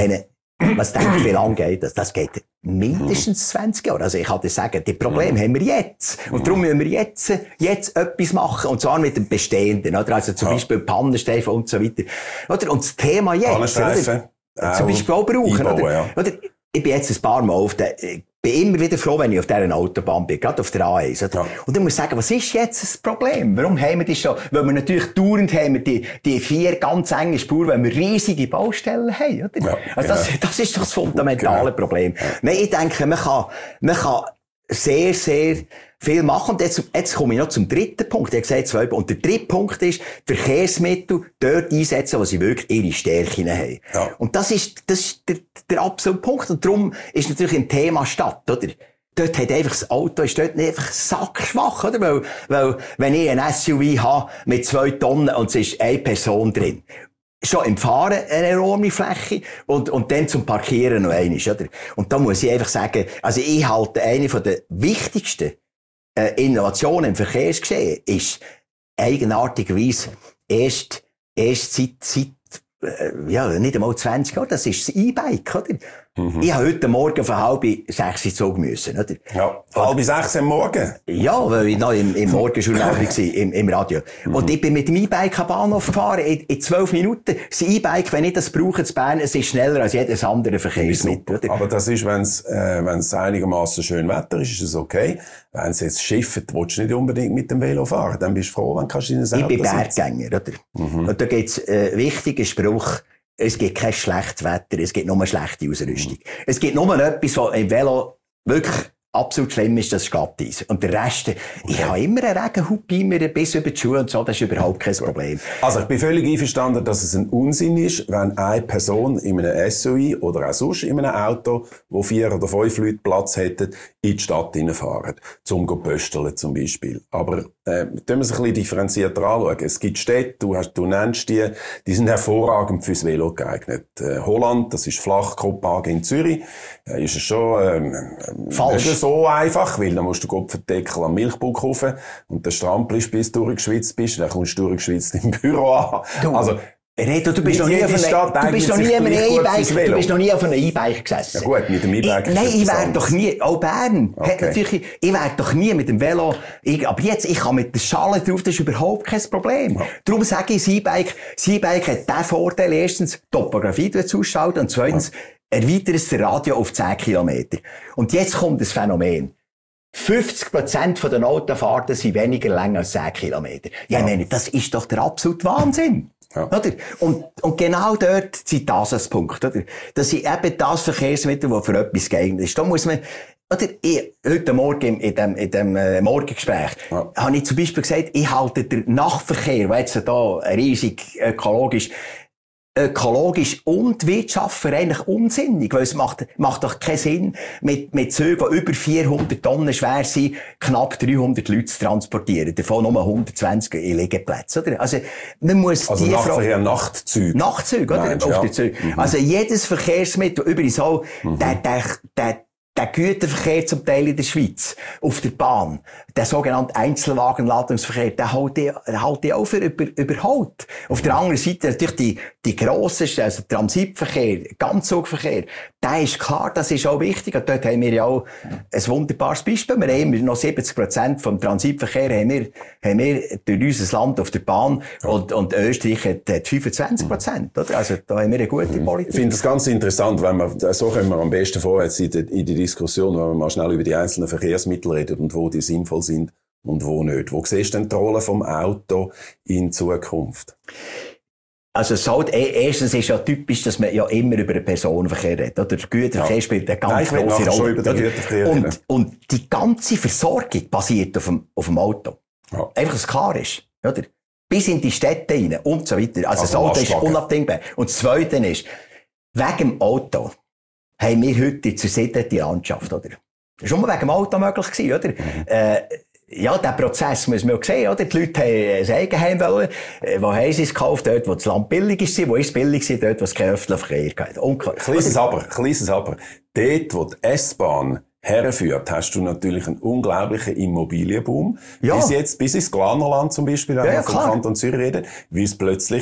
was denkt ihr, wie lange geht das? Das geht mindestens 20 Jahre. Also ich kann dir sagen, die Probleme haben wir jetzt. Und darum müssen wir jetzt etwas machen. Und zwar mit dem Bestehenden, oder? Also zum Beispiel Pannenstreifen und so weiter. Oder? Und das Thema jetzt, Pannenstreifen, zum Beispiel auch brauchen, oder? Oder? Ich bin jetzt ein paar Mal bin immer wieder froh, wenn ich auf dieser Autobahn bin, gerade auf der A1. Ja. Und ich muss sagen, was ist jetzt das Problem? Warum haben wir das schon? Weil wir natürlich dauernd haben wir die 4 ganz enge Spuren, weil wir riesige Baustellen haben, oder? Ja, also das ist doch das fundamentale Problem. Ja. Nein, ich denke, man kann sehr, sehr viel machen. Und jetzt komme ich noch zum dritten Punkt. Ich habe gesagt, 2. Und der dritte Punkt ist, Verkehrsmittel dort einsetzen, wo sie wirklich ihre Stärken haben. Ja. Und das ist der absolute Punkt. Und darum ist natürlich ein Thema Stadt, oder? Dort hat einfach das Auto, ist dort nicht einfach sackschwach, oder? Weil, wenn ich ein SUV habe mit 2 Tonnen und es ist eine Person drin, schon im Fahren eine enorme Fläche und dann zum Parkieren noch einmal, oder? Und da muss ich einfach sagen, also ich halte eine von der wichtigsten Innovationen im Verkehrsgeschehen ist eigenartigerweise erst seit nicht einmal 20 Jahre, das ist das E-Bike, oder? Ich habe heute Morgen von 5:30 in Zug müssen, oder? Ja, 5:30 am Morgen? Ja, weil ich noch im Morgenjournal war, im Radio. Und ich bin mit dem E-Bike am Bahnhof gefahren, in 12 Minuten. Das E-Bike, wenn ich das brauche in Bern, es ist schneller als jedes andere Verkehrsmittel, oder? Aber das ist, wenn's einigermaßen schön Wetter ist es okay. Wenn es jetzt schifft, willst du nicht unbedingt mit dem Velo fahren. Dann bist du froh, wenn du in ein Auto Ich bin Berggänger, oder? Und da gibt's wichtigen Spruch, es gibt kein schlechtes Wetter, es gibt nur schlechte Ausrüstung. Es gibt nur etwas, was im Velo wirklich absolut schlimm ist, das Glatteis. Und der Rest, ich habe immer einen Regenhut bei mir bis über die Schuhe und so, das ist überhaupt kein Problem. Also ich bin völlig einverstanden, dass es ein Unsinn ist, wenn eine Person in einem SUV oder auch sonst in einem Auto, wo 4 oder 5 Leute Platz hätten, in die Stadt hineinfahren, zum pösteln zum Beispiel. Aber tun wir es ein bisschen differenzierter anschauen. Es gibt Städte, du nennst die sind hervorragend fürs Velo geeignet. Holland, das ist flach, Kopenhagen in Zürich, ist es schon falsch. Nicht so einfach, weil dann musst du Kopfendeckel am Milchbuch kaufen und dann strampelst, bis du durchgeschwitzt bist, dann kommst du durchgeschwitzt im Büro an. Also, Reto, du bist noch nie auf einem E-Bike gesessen. Ja gut, mit dem E-Bike. Nein, ich wäre doch nie, auch Bern, hat natürlich, ich wäre doch nie mit dem Velo, aber jetzt, ich kann mit der Schale drauf, das ist überhaupt kein Problem. Ja. Darum sage ich, das E-Bike hat den Vorteil, erstens, Topografie ausschalten und zweitens, erweitert es den Radio auf 10 Kilometer. Und jetzt kommt das Phänomen. 50% der Autofahrten sind weniger lang als 10 Kilometer. Ja, ich meine, das ist doch der absolute Wahnsinn. Ja. Oder? Und genau dort sind das Punkt, oder? Das ist eben das Verkehrsmittel, das für etwas geeignet ist. Da muss man, oder? Heute Morgen in dem Morgengespräch, habe ich zum Beispiel gesagt, ich halte den Nachtverkehr, der jetzt da riesig ökologisch und Wirtschaftler eigentlich unsinnig, weil es macht doch keinen Sinn, mit Zügen, die über 400 Tonnen schwer sind, knapp 300 Leute zu transportieren, davon nur 120 in Liegeplätzen, oder? Also, man muss also Nachtverkehr, Nachtzüge. Nachtzüge, oder? Meinst, auf die Züge. Also, jedes Verkehrsmittel, übrigens auch, der Güterverkehr zum Teil in der Schweiz, auf der Bahn, der sogenannte Einzelwagenladungsverkehr, der hält ich auch für überholt. Auf der anderen Seite natürlich die grossen, also Transitverkehr, Ganzzugverkehr, der ist klar, das ist auch wichtig. Und dort haben wir ja auch ein wunderbares Beispiel. Wir haben immer noch 70% vom Transitverkehr haben wir durch unser Land auf der Bahn und Österreich hat 25%, oder? Also da haben wir eine gute Politik. Ich finde das ganz interessant, so können wir am besten vorwärts in die Diskussion, wenn wir mal schnell über die einzelnen Verkehrsmittel reden und wo die sinnvoll sind und wo nicht. Wo siehst du denn die Rolle vom Auto in Zukunft? Also erstens ist ja typisch, dass man ja immer über den Personenverkehr redet. Oder? Der Güterverkehr spielt eine ganz grosse Rolle. Und die ganze Versorgung basiert auf dem Auto. Ja. Einfach, dass es klar ist. Oder? Bis in die Städte rein und so weiter. Also das Auto ist unabdingbar. Und das Zweite ist, wegen dem Auto haben wir heute die zersiedelte Landschaft, oder? Das war schon mal wegen dem Auto möglich gewesen, oder? Ja, der Prozess muss man ja sehen, oder? Die Leute haben ein Eigenheim wollen. Wo haben sie es gekauft? Dort, wo das Land billig ist. Wo ist es billig gewesen? Dort, wo es keinen öffentlichen Verkehr gab. Kleines Aber. Dort, wo die S-Bahn herführt, hast du natürlich einen unglaublichen Immobilienboom. Ja. Bis ins Glanerland zum Beispiel, wenn wir vom Kanton Zürich reden, wie es plötzlich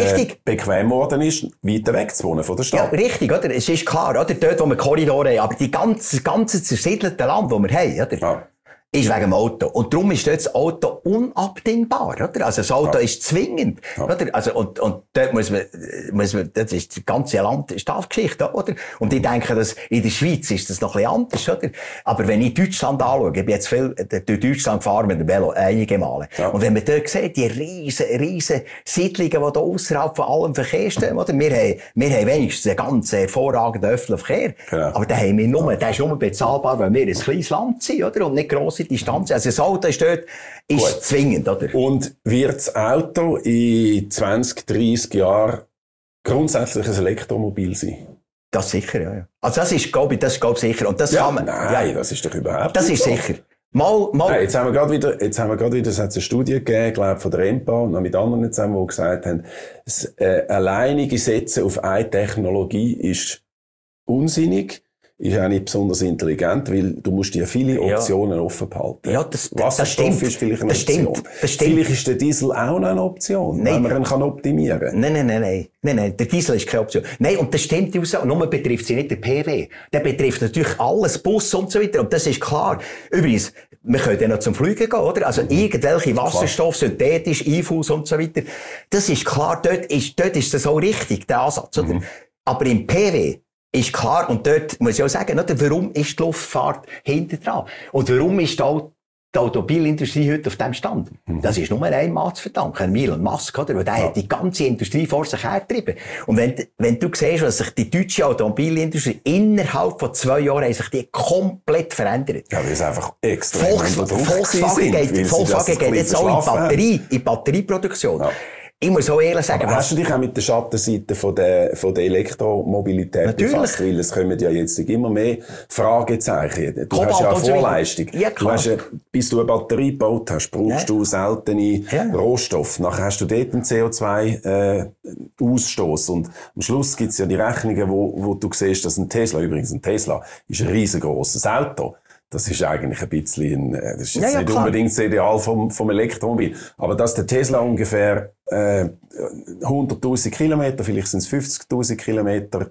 bequem worden ist, weiter weg zu wohnen von der Stadt. Ja, richtig, oder? Es ist klar, oder? Dort, wo wir Korridore haben, aber die ganze zersiedelte Land, das wir haben, oder? Ja. Ist wegen dem Auto. Und darum ist dort das Auto unabdingbar, oder? Also das Auto ist zwingend, oder? Also, und dort muss man, das ist die ganze Staatsgeschichte, oder? Und ich denke, dass in der Schweiz ist das noch ein bisschen anders, oder? Aber wenn ich Deutschland anschaue, ich bin jetzt viel durch Deutschland gefahren mit dem Velo, einige Male. Ja. Und wenn man dort sieht, die riesen Siedlungen, die da ausserhalb von allem Verkehr stehen, oder? Wir haben wenigstens einen ganz hervorragenden öffentlichen Verkehr. Genau. Aber den haben wir nur, der ist nur bezahlbar, weil wir ein kleines Land sind, oder? Und nicht grosse Distanz. Also das Auto ist dort, zwingend, oder? Und wird das Auto in 20, 30 Jahren grundsätzlich ein Elektromobil sein? Das sicher, ja. Also das ist, glaube ich, sicher. Und das kann man, das ist doch überhaupt das nicht so. Das ist sicher. Mal. Nein, jetzt haben wir gerade wieder, es hat eine Studie gegeben, glaube von der EMPA und noch mit anderen zusammen, die gesagt haben, das alleinige Setzen auf eine Technologie ist unsinnig. Ist auch nicht besonders intelligent, weil du musst dir viele Optionen offen behalten. Ja, das Wasserstoff ist vielleicht eine Option. Vielleicht ist der Diesel auch noch eine Option, wenn man ihn optimieren kann. Nein, der Diesel ist keine Option. Nein, und das stimmt auch. Nur betrifft sie nicht den PW. Der betrifft natürlich alles, Bus und so weiter. Und das ist klar. Übrigens, wir können ja noch zum Fliegen gehen, oder? Also irgendwelche Wasserstoff, synthetisch, E-Fuels und so weiter. Das ist klar. Dort ist das auch richtig, der Ansatz, oder? Aber im PW, ist klar, und dort muss ich auch sagen, oder, warum ist die Luftfahrt hinter dran? Und warum ist auch die Automobilindustrie heute auf dem Stand? Das ist nur einem Mann zu verdanken, Elon Musk, oder? Weil der hat die ganze Industrie vor sich hergetrieben. Und wenn du siehst, was sich die deutsche Automobilindustrie innerhalb von 2 Jahren haben sich die komplett verändert. Ja, weil es einfach extrem Volkswagen geht jetzt auch in Batterieproduktion. Ja. Ich muss auch ehrlich sagen, aber hast du dich auch mit der Schattenseite von der Elektromobilität befasst? Weil es kommen ja jetzt immer mehr Fragezeichen. Du hast ja eine Vorleistung. Ja, klar. Bis du eine Batterie gebaut hast, brauchst du seltene Rohstoffe. Nachher hast du dort einen CO2-Ausstoß. Und am Schluss gibt's ja die Rechnungen, wo du siehst, dass ein Tesla ist ein riesengroßes Auto. Das ist eigentlich ein bisschen, das ist jetzt nicht unbedingt das Ideal vom Elektromobil. Aber dass der Tesla ungefähr 100.000 Kilometer, vielleicht sind es 50.000 Kilometer,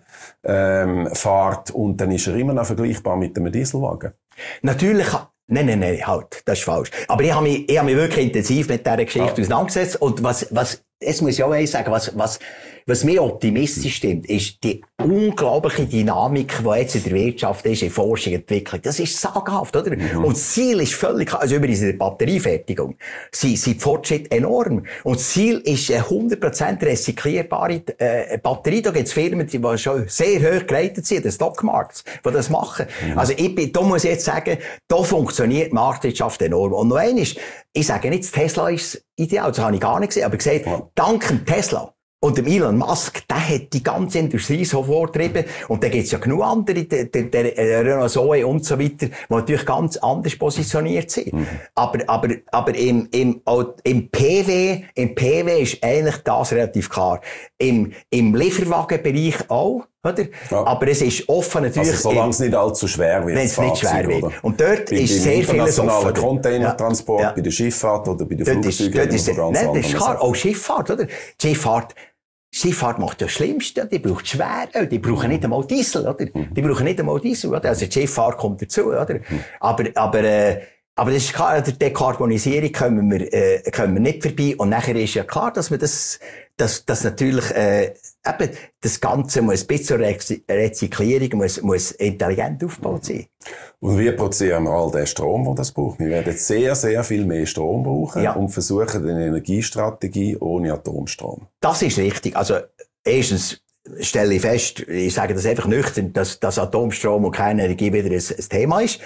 fährt und dann ist er immer noch vergleichbar mit einem Dieselwagen. Natürlich. Nein, halt, das ist falsch. Aber ich habe mich wirklich intensiv mit dieser Geschichte auseinandergesetzt. Und es muss ich auch sagen, was mir optimistisch stimmt, ist die unglaubliche Dynamik, die jetzt in der Wirtschaft ist, in Forschung, Entwicklung. Das ist sagenhaft, oder? Und das Ziel ist völlig klar. Also übrigens in der Batteriefertigung sind die Fortschritte enorm. Und das Ziel ist eine 100% recycelbare Batterie. Da gibt es Firmen, die schon sehr hoch geratet sind, den Stockmarkt, die das machen. Also da muss ich jetzt sagen, da funktioniert die Marktwirtschaft enorm. Und noch eines, ich sage nicht, Tesla ist ideal, das habe ich gar nicht gesehen, aber gesagt, dank dem Tesla und dem Elon Musk, der hat die ganze Industrie so vorgetrieben. Und da gibt's ja genug andere, der Renault Zoe und so weiter, die natürlich ganz anders positioniert sind. Aber im PW ist eigentlich das relativ klar. Im Lieferwagenbereich auch, oder? Ja. Aber es ist offen natürlich. Also, solange es nicht allzu schwer wird. Wenn es nicht schwer wird. Und dort ist sehr vieles offen. Internationaler Containertransport, bei der Schifffahrt oder bei den Flugzeugen. Das ist klar. Auch Schifffahrt, oder? Schifffahrt macht das Schlimmste. Die braucht Schweröl. Die brauchen nicht einmal Diesel, oder? Die brauchen nicht einmal Diesel, oder? Also, die Schifffahrt kommt dazu, oder? Aber das ist klar, der Dekarbonisierung kommen wir nicht vorbei. Und nachher ist ja klar, dass wir das natürlich, eben, das Ganze muss ein bisschen Rezyklierung, muss intelligent aufgebaut sein. Und wie produzieren wir all den Strom, den das braucht? Wir werden sehr, sehr viel mehr Strom brauchen und versuchen eine Energiestrategie ohne Atomstrom. Das ist richtig. Also, erstens, stelle ich fest, ich sage das einfach nüchtern, dass Atomstrom und keine Energie wieder ein Thema ist.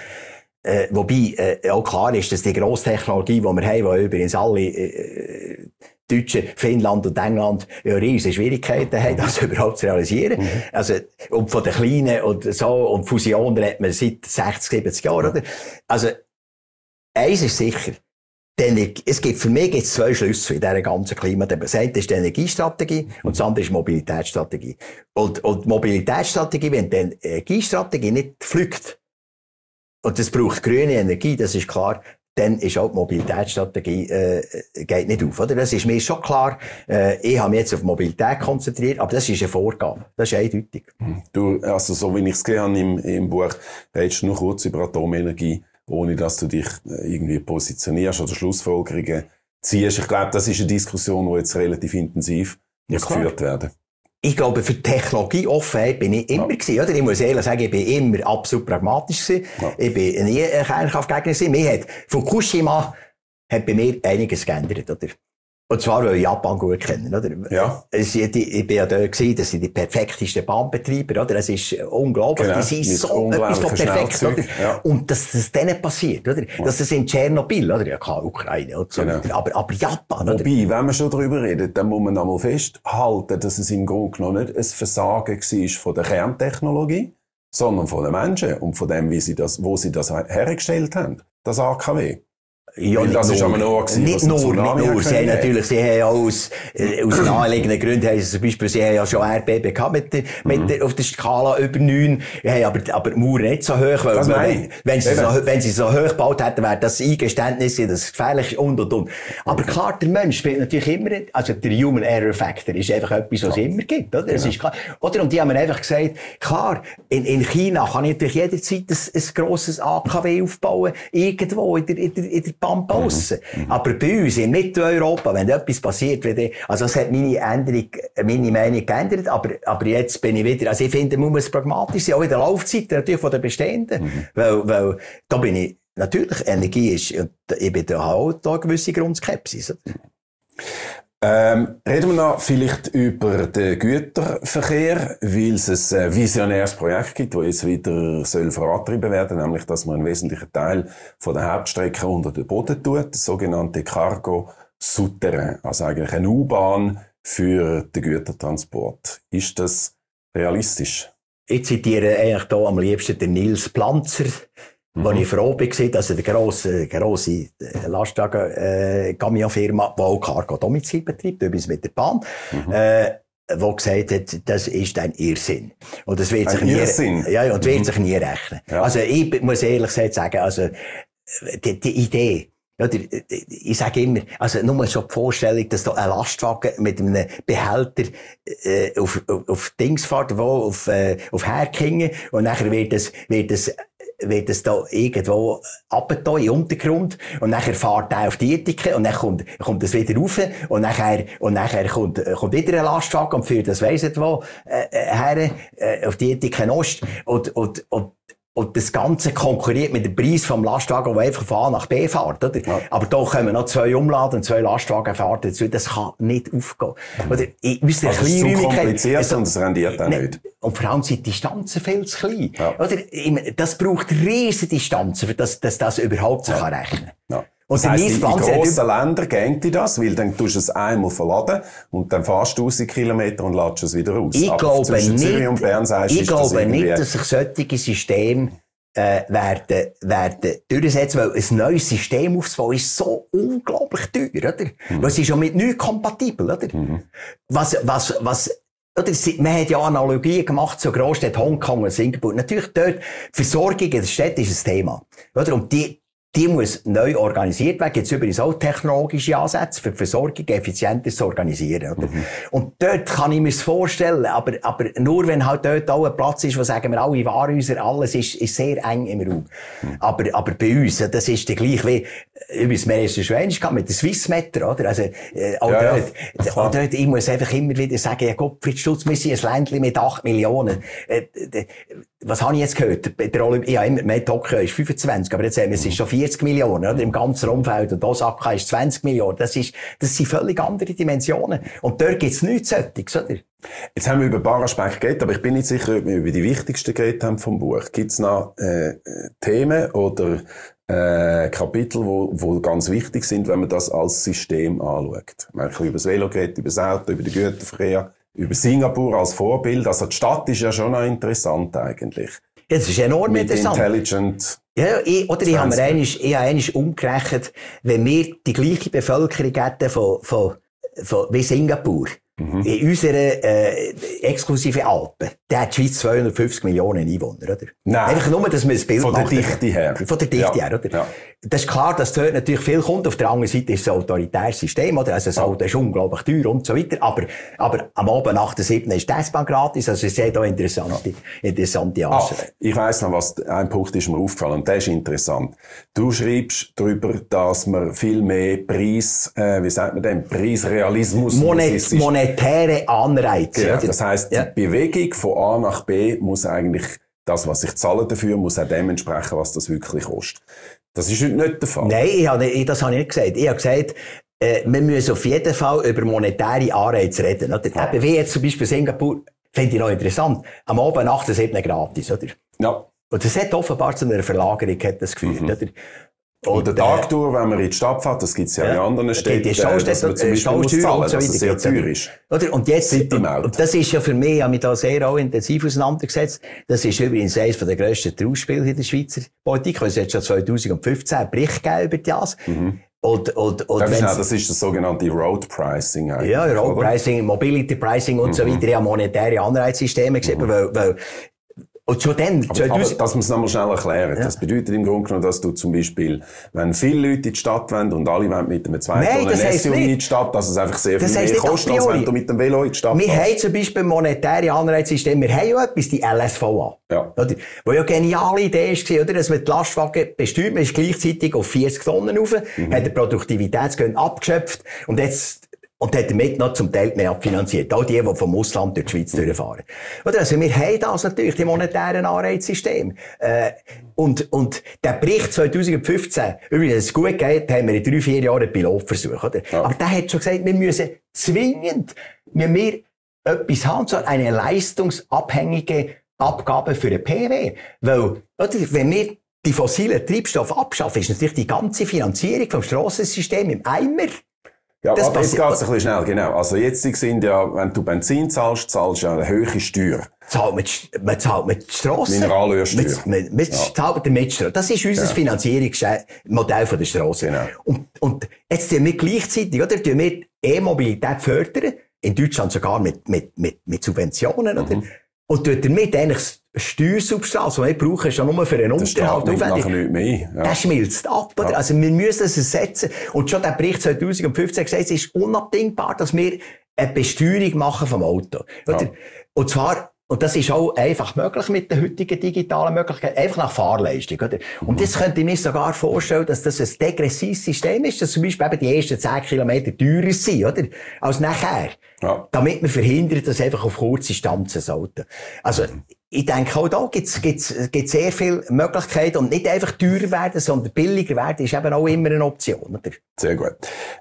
Wobei auch klar ist, dass die Grosstechnologie, die wir haben, die übrigens alle Deutsche, Finnland und England riesige Schwierigkeiten haben, das überhaupt zu realisieren. Also, und von den Kleinen und so, und Fusionen hat man seit 60, 70 Jahren, oder? Also, eins ist sicher. Für mich gibt es 2 Schlüsse in dieser ganzen Klimadebatte. Das eine ist die Energiestrategie und das andere ist die Mobilitätsstrategie. Und die Mobilitätsstrategie, wenn die Energiestrategie nicht pflückt, und das braucht grüne Energie, das ist klar, dann ist auch die Mobilitätsstrategie, geht nicht auf, oder? Das ist mir schon klar. Ich habe mich jetzt auf Mobilität konzentriert, aber das ist eine Vorgabe. Das ist eindeutig. Du, also, so wie ich es gesehen habe im Buch, redest du nur kurz über Atomenergie, ohne dass du dich irgendwie positionierst oder Schlussfolgerungen ziehst. Ich glaube, das ist eine Diskussion, die jetzt relativ intensiv geführt werden. Ich glaube, für Technologieoffenheit bin ich immer gewesen, oder? Ich muss ehrlich sagen, ich bin immer absolut pragmatisch gewesen. Ja. Ich bin nie ein Kernkraftgegner gewesen. Fukushima hat bei mir einiges geändert, oder? Und zwar, weil ich Japan gut kenne, oder? Ja. Ich bin ja da gewesen, das sind die perfektesten Bahnbetreiber, oder? Das ist unglaublich. Genau. Die sind so etwas von perfekt, oder? Ja. Und dass das denen passiert, oder? Ja. Dass das in Tschernobyl, oder? Ja, klar, Ukraine, und so. Genau. Aber Japan, oder? Wobei, wenn wir schon darüber reden, dann muss man einmal festhalten, dass es im Grunde genommen nicht ein Versagen war von der Kerntechnologie, sondern von den Menschen und von dem, wo sie das hergestellt haben. Das AKW. Ja, das ist aber nur nicht nur. Sie haben auch aus naheliegenden Gründen, zum Beispiel, sie haben ja schon Erdbeben gehabt auf der Skala über 9, aber die Mauer nicht so hoch, weil, wenn sie so hoch gebaut hätten, wäre das Eingeständnis, dass es gefährlich ist und. Aber klar, der Mensch spielt natürlich immer, also der Human Error Factor ist einfach etwas, was es immer gibt, oder? Das ist klar. Oder? Und die haben mir einfach gesagt, klar, in China kann ich natürlich jederzeit ein grosses AKW aufbauen, irgendwo in der Pampa aussen. Aber bei uns in Mitteleuropa, wenn etwas passiert, also das hat meine Meinung geändert, aber jetzt bin ich wieder, also ich finde, man muss pragmatisch sein, auch in der Laufzeit natürlich von den Bestehenden, weil da bin ich natürlich, Energie ist, und ich bin da auch da eine gewisse Grundskepsis. Reden wir noch vielleicht über den Güterverkehr, weil es ein visionäres Projekt gibt, das jetzt wieder vorangetrieben werden soll, nämlich, dass man einen wesentlichen Teil von der Hauptstrecke unter den Boden tut, das sogenannte Cargo Souterrain, also eigentlich eine U-Bahn für den Gütertransport. Ist das realistisch? Ich zitiere eigentlich hier am liebsten den Nils Planzer, wo ich froh war, dass der grosse Lastwagen-Camion-Firma, die auch Cargo-Domizil betreibt, übrigens mit der Bahn, wo gesagt hat, das ist ein Irrsinn. Und das wird sich nie, und wird sich nie rechnen. Ja. Also, ich muss ehrlich gesagt sagen, also, die Idee, oder, ich sage immer, also nur schon die Vorstellung, dass da ein Lastwagen mit einem Behälter auf Dings fährt, auf Herkingen, und nachher wird es da irgendwo runter in den Untergrund, und nachher fährt er auf die Etike, und dann kommt es wieder rauf, und nachher kommt wieder ein Lastwagen und führt das weiss nicht wo, her, auf die Etike Ost, und das Ganze konkurriert mit dem Preis vom Lastwagen, der einfach von A nach B fährt, oder? Ja. Aber da kommen noch 2 Umladen und 2 Lastwagen fahren dazu. Das kann nicht aufgehen. Oder? Das ist zu kompliziert und es rendiert auch nicht. Und vor allem sind die Distanzen viel zu klein. Ja. Oder? Das braucht riesige Distanzen, dass das überhaupt so kann rechnen. Ja. Und das heisst, in grossen Ländern geht das, weil dann tust du es einmal verladen und dann fährst du 1000 Kilometer und lädst es wieder aus. Ich glaube nicht, und Bern sagst, ich glaube nicht, dass sich solche Systeme werden durchsetzen, weil ein neues System aufzubauen ist so unglaublich teuer, oder? Weil es ist ja mit nichts kompatibel, oder? Oder, man hat ja Analogien gemacht zu Großstädten Hongkong und Singapur. Natürlich dort, Versorgung in der Stadt ist ein Thema, oder? Und die muss neu organisiert werden. Jetzt übrigens auch technologische Ansätze für die Versorgung effizienter zu organisieren, oder? Und dort kann ich mir das vorstellen, aber nur wenn halt dort auch ein Platz ist, wo sagen wir alle Warenhäuser, alles ist sehr eng im Raum. Aber bei uns, das ist der gleich wie, übrigens, wir haben es schon einmal mit der Swissmeter, oder? Also, auch dort, ich muss einfach immer wieder sagen, ja, Gottfried Stutz, wir sind ein Ländchen mit 8 Millionen. Was habe ich jetzt gehört? Tokio ist 25, aber jetzt haben wir, es ist schon 40 Millionen, oder? Im ganzen Umfeld. Und Osaka ist 20 Millionen. Das sind völlig andere Dimensionen. Und dort gibt's nichts solches, oder? Jetzt haben wir über ein paar Aspekte geredet, aber ich bin nicht sicher, ob wir über die wichtigsten geredet haben vom Buch. Gibt's noch, Themen oder, Kapitel, wo ganz wichtig sind, wenn man das als System anschaut? Wir haben über das Velo geredet, über das Auto, über den Güterverkehr, über Singapur als Vorbild. Also die Stadt ist ja schon noch interessant eigentlich. Ja, das ist enorm mit interessant. Intelligent. Ja, ich habe einmal umgerechnet, wenn wir die gleiche Bevölkerung hätten wie Singapur, in unserer exklusive Alpen, der hat die Schweiz 250 Millionen Einwohner, oder? Nein. Einfach nur, dass man das Bild macht. Von der Dichte her. Von der Dichte her, oder? Ja. Das ist klar, dass dort natürlich viel kommt. Auf der anderen Seite ist es ein autoritäres System, oder? Also das Auto ist unglaublich teuer und so weiter. Aber am Abend nach der 7. ist die S-Bahn gratis. Also es sind da interessante Ansätze. Ich weiss noch, ein Punkt ist mir aufgefallen, und der ist interessant. Du schreibst darüber, dass man viel mehr Preisrealismus monetäre Anreize. Ja, das heisst, die Bewegung von A nach B muss eigentlich, das, was ich zahle dafür, muss auch dem entsprechen, was das wirklich kostet. Das ist heute nicht der Fall. Nein, das habe ich nicht gesagt. Ich habe gesagt, wir müssen auf jeden Fall über monetäre Anreize reden. Oder? Ja. Eben wie jetzt zum Beispiel Singapur, finde ich noch interessant. Am Abend nach der 7. gratis, oder? Ja. Und das hat offenbar zu einer Verlagerung geführt, oder? Oder Tagtour, wenn man in die Stadt fährt, das gibt's ja in anderen Städten, dass man zum Beispiel muss zahlen, dass es sehr teuer ist. Oder? Und jetzt, und das ist ja für mich, ich habe mich da sehr auch intensiv auseinandergesetzt. Das ist übrigens eines der grössten Trauerspiele in der Schweizer Politik, weil es jetzt schon 2015 einen Bericht gegeben über das. Das ist das sogenannte Road Pricing eigentlich. Ja, Road Pricing, Mobility Pricing und so weiter. Ja, monetäre Anreizsysteme geschrieben, weil und schon dann, aber dass wir es nochmal schnell erklären. Ja. Das bedeutet im Grunde genommen, dass du zum Beispiel, wenn viele Leute in die Stadt wollen und alle wollen mit einem zweiten oder einem SUV in die Stadt, dass es einfach sehr viel mehr kostet, als wenn du mit dem Velo in die Stadt fährst. Wir haben zum Beispiel monetäre Anreizsysteme. Wir haben ja etwas, die LSVA. Ja. Oder? Wo ja geniale Idee war, oder? Dass man die Lastwagen besteuert, man ist gleichzeitig auf 40 Tonnen rauf, hat den Produktivitätsgewinn abgeschöpft und jetzt Und hat damit noch zum Teil mehr abfinanziert. All die vom Ausland durch die Schweiz durchfahren. Oder? Also wir haben das natürlich, die monetären Anreizsysteme. Und der Bericht 2015, übrigens, dass es gut geht, haben wir in 3-4 Jahren einen Pilotversuch, oder? Ja. Aber der hat schon gesagt, wir müssen zwingend, etwas haben, so eine leistungsabhängige Abgabe für eine PW. Weil, oder, wenn wir die fossilen Treibstoffe abschaffen, ist natürlich die ganze Finanzierung vom Strassensystem im Eimer. Ja, aber jetzt geht's ein bisschen schnell, genau. Also jetzt sind ja, wenn du Benzin zahlst du ja eine hohe Steuer. Man zahlt mit Strassen. Mineralölsteuer. Man zahlt mit Strassen. Das ist unser Finanzierungsmodell von der Strasse. Genau. Und jetzt tun wir gleichzeitig, oder? Tun wir E-Mobilität fördern. In Deutschland sogar mit Subventionen, oder? Und tut damit eigentlich Steuersubstanz, das wir brauchen, ist ja nur für einen Unterhalt aufwendig. Ja. Das schmilzt ab, oder? Ja. Also wir müssen es ersetzen. Und schon der Bericht 2015 gesagt, es ist unabdingbar, dass wir eine Besteuerung machen vom Auto. Oder? Ja. Und zwar, und das ist auch einfach möglich mit den heutigen digitalen Möglichkeiten, einfach nach Fahrleistung, oder? Und jetzt könnte ich mir sogar vorstellen, dass das ein degressives System ist, dass zum Beispiel eben die ersten 10 Kilometer teurer sind, oder? Als nachher. Ja. Damit man verhindert, dass einfach auf kurze Distanzen sollten. Also, ich denke, auch da gibt's sehr viele Möglichkeiten und nicht einfach teurer werden, sondern billiger werden ist eben auch immer eine Option, oder? Sehr gut.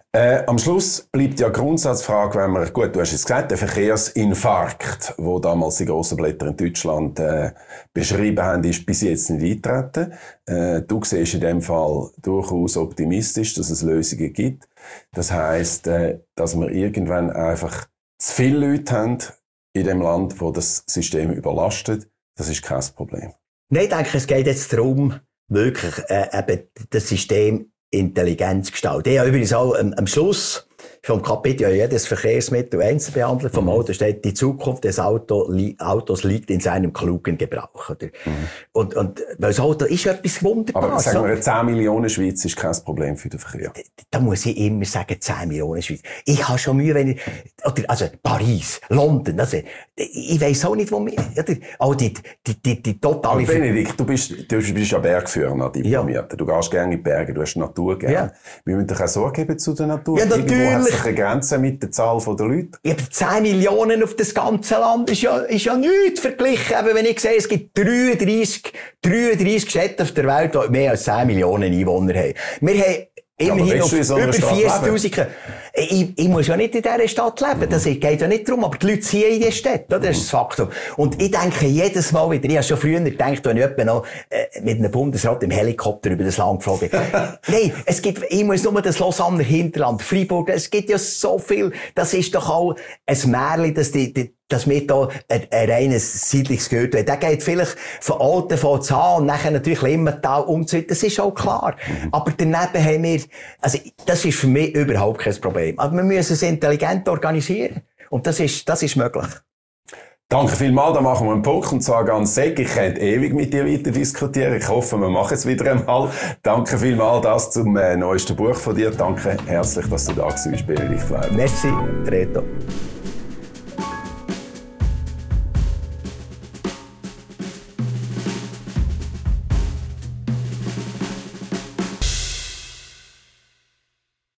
Am Schluss bleibt ja Grundsatzfrage, wenn man, gut, du hast es gesagt, der Verkehrsinfarkt, wo damals die grossen Blätter in Deutschland beschrieben haben, ist bis jetzt nicht eingetreten. Du siehst in dem Fall durchaus optimistisch, dass es Lösungen gibt. Das heisst, dass wir irgendwann einfach zu viele Leute haben in dem Land, wo das System überlastet. Das ist kein Problem. Nein, ich denke, es geht jetzt darum, wirklich eben das System intelligent zu gestalten. Ich habe übrigens auch am Schluss vom Kapitel ja jedes Verkehrsmittel einzeln behandelt. Vom Auto steht, die Zukunft des Autos liegt in seinem klugen Gebrauch. Oder? Und weil das Auto ist etwas Wunderbares. Aber sagen wir, 10 Millionen Schweiz ist kein Problem für den Verkehr. Da muss ich immer sagen, 10 Millionen Schweiz. Ich habe schon Mühe, wenn ich, oder, also Paris, London, also, ich weiss auch nicht, wo wir, oder, auch die totale... Aber Benedikt, du bist ja Bergführer, diplomiert. Ja. Du gehst gerne in die Berge, du hast die Natur gerne. Ja. Wir müssen doch auch Sorge geben zu der Natur. Ja, natürlich. Eine Grenze mit der Zahl der Leute. Ja, aber 10 Millionen auf das ganze Land ist ja nichts verglichen. Aber wenn ich sehe, es gibt 33 Städte auf der Welt, die mehr als 10 Millionen Einwohner haben. Wir haben immerhin auf über 40.000. Ich muss ja nicht in dieser Stadt leben. Das geht ja nicht darum. Aber die Leute sind in dieser Stadt. Das ist das Faktum. Und ich denke jedes Mal wieder, ich habe schon früher gedacht, wenn ich etwa noch mit einem Bundesrat im Helikopter über das Land geflogen bin. Nein, ich muss nur das Lausanner Hinterland, Freiburg, es gibt ja so viel. Das ist doch auch ein Märchen, dass wir da ein reines Siedlungsgebiet haben. Der geht vielleicht von Altenfels an und nachher natürlich Limmental umzieht. Das ist auch klar. Aber daneben haben wir, also, das ist für mich überhaupt kein Problem. Aber wir müssen es intelligent organisieren. Und das ist möglich. Danke vielmals, da machen wir einen Punkt und zwar ganz sicher. Ich könnte ewig mit dir weiter diskutieren. Ich hoffe, wir machen es wieder einmal. Danke vielmals, das zum neuesten Buch von dir. Danke herzlich, dass du da bist, Benedikt Weiber. Merci, Reto.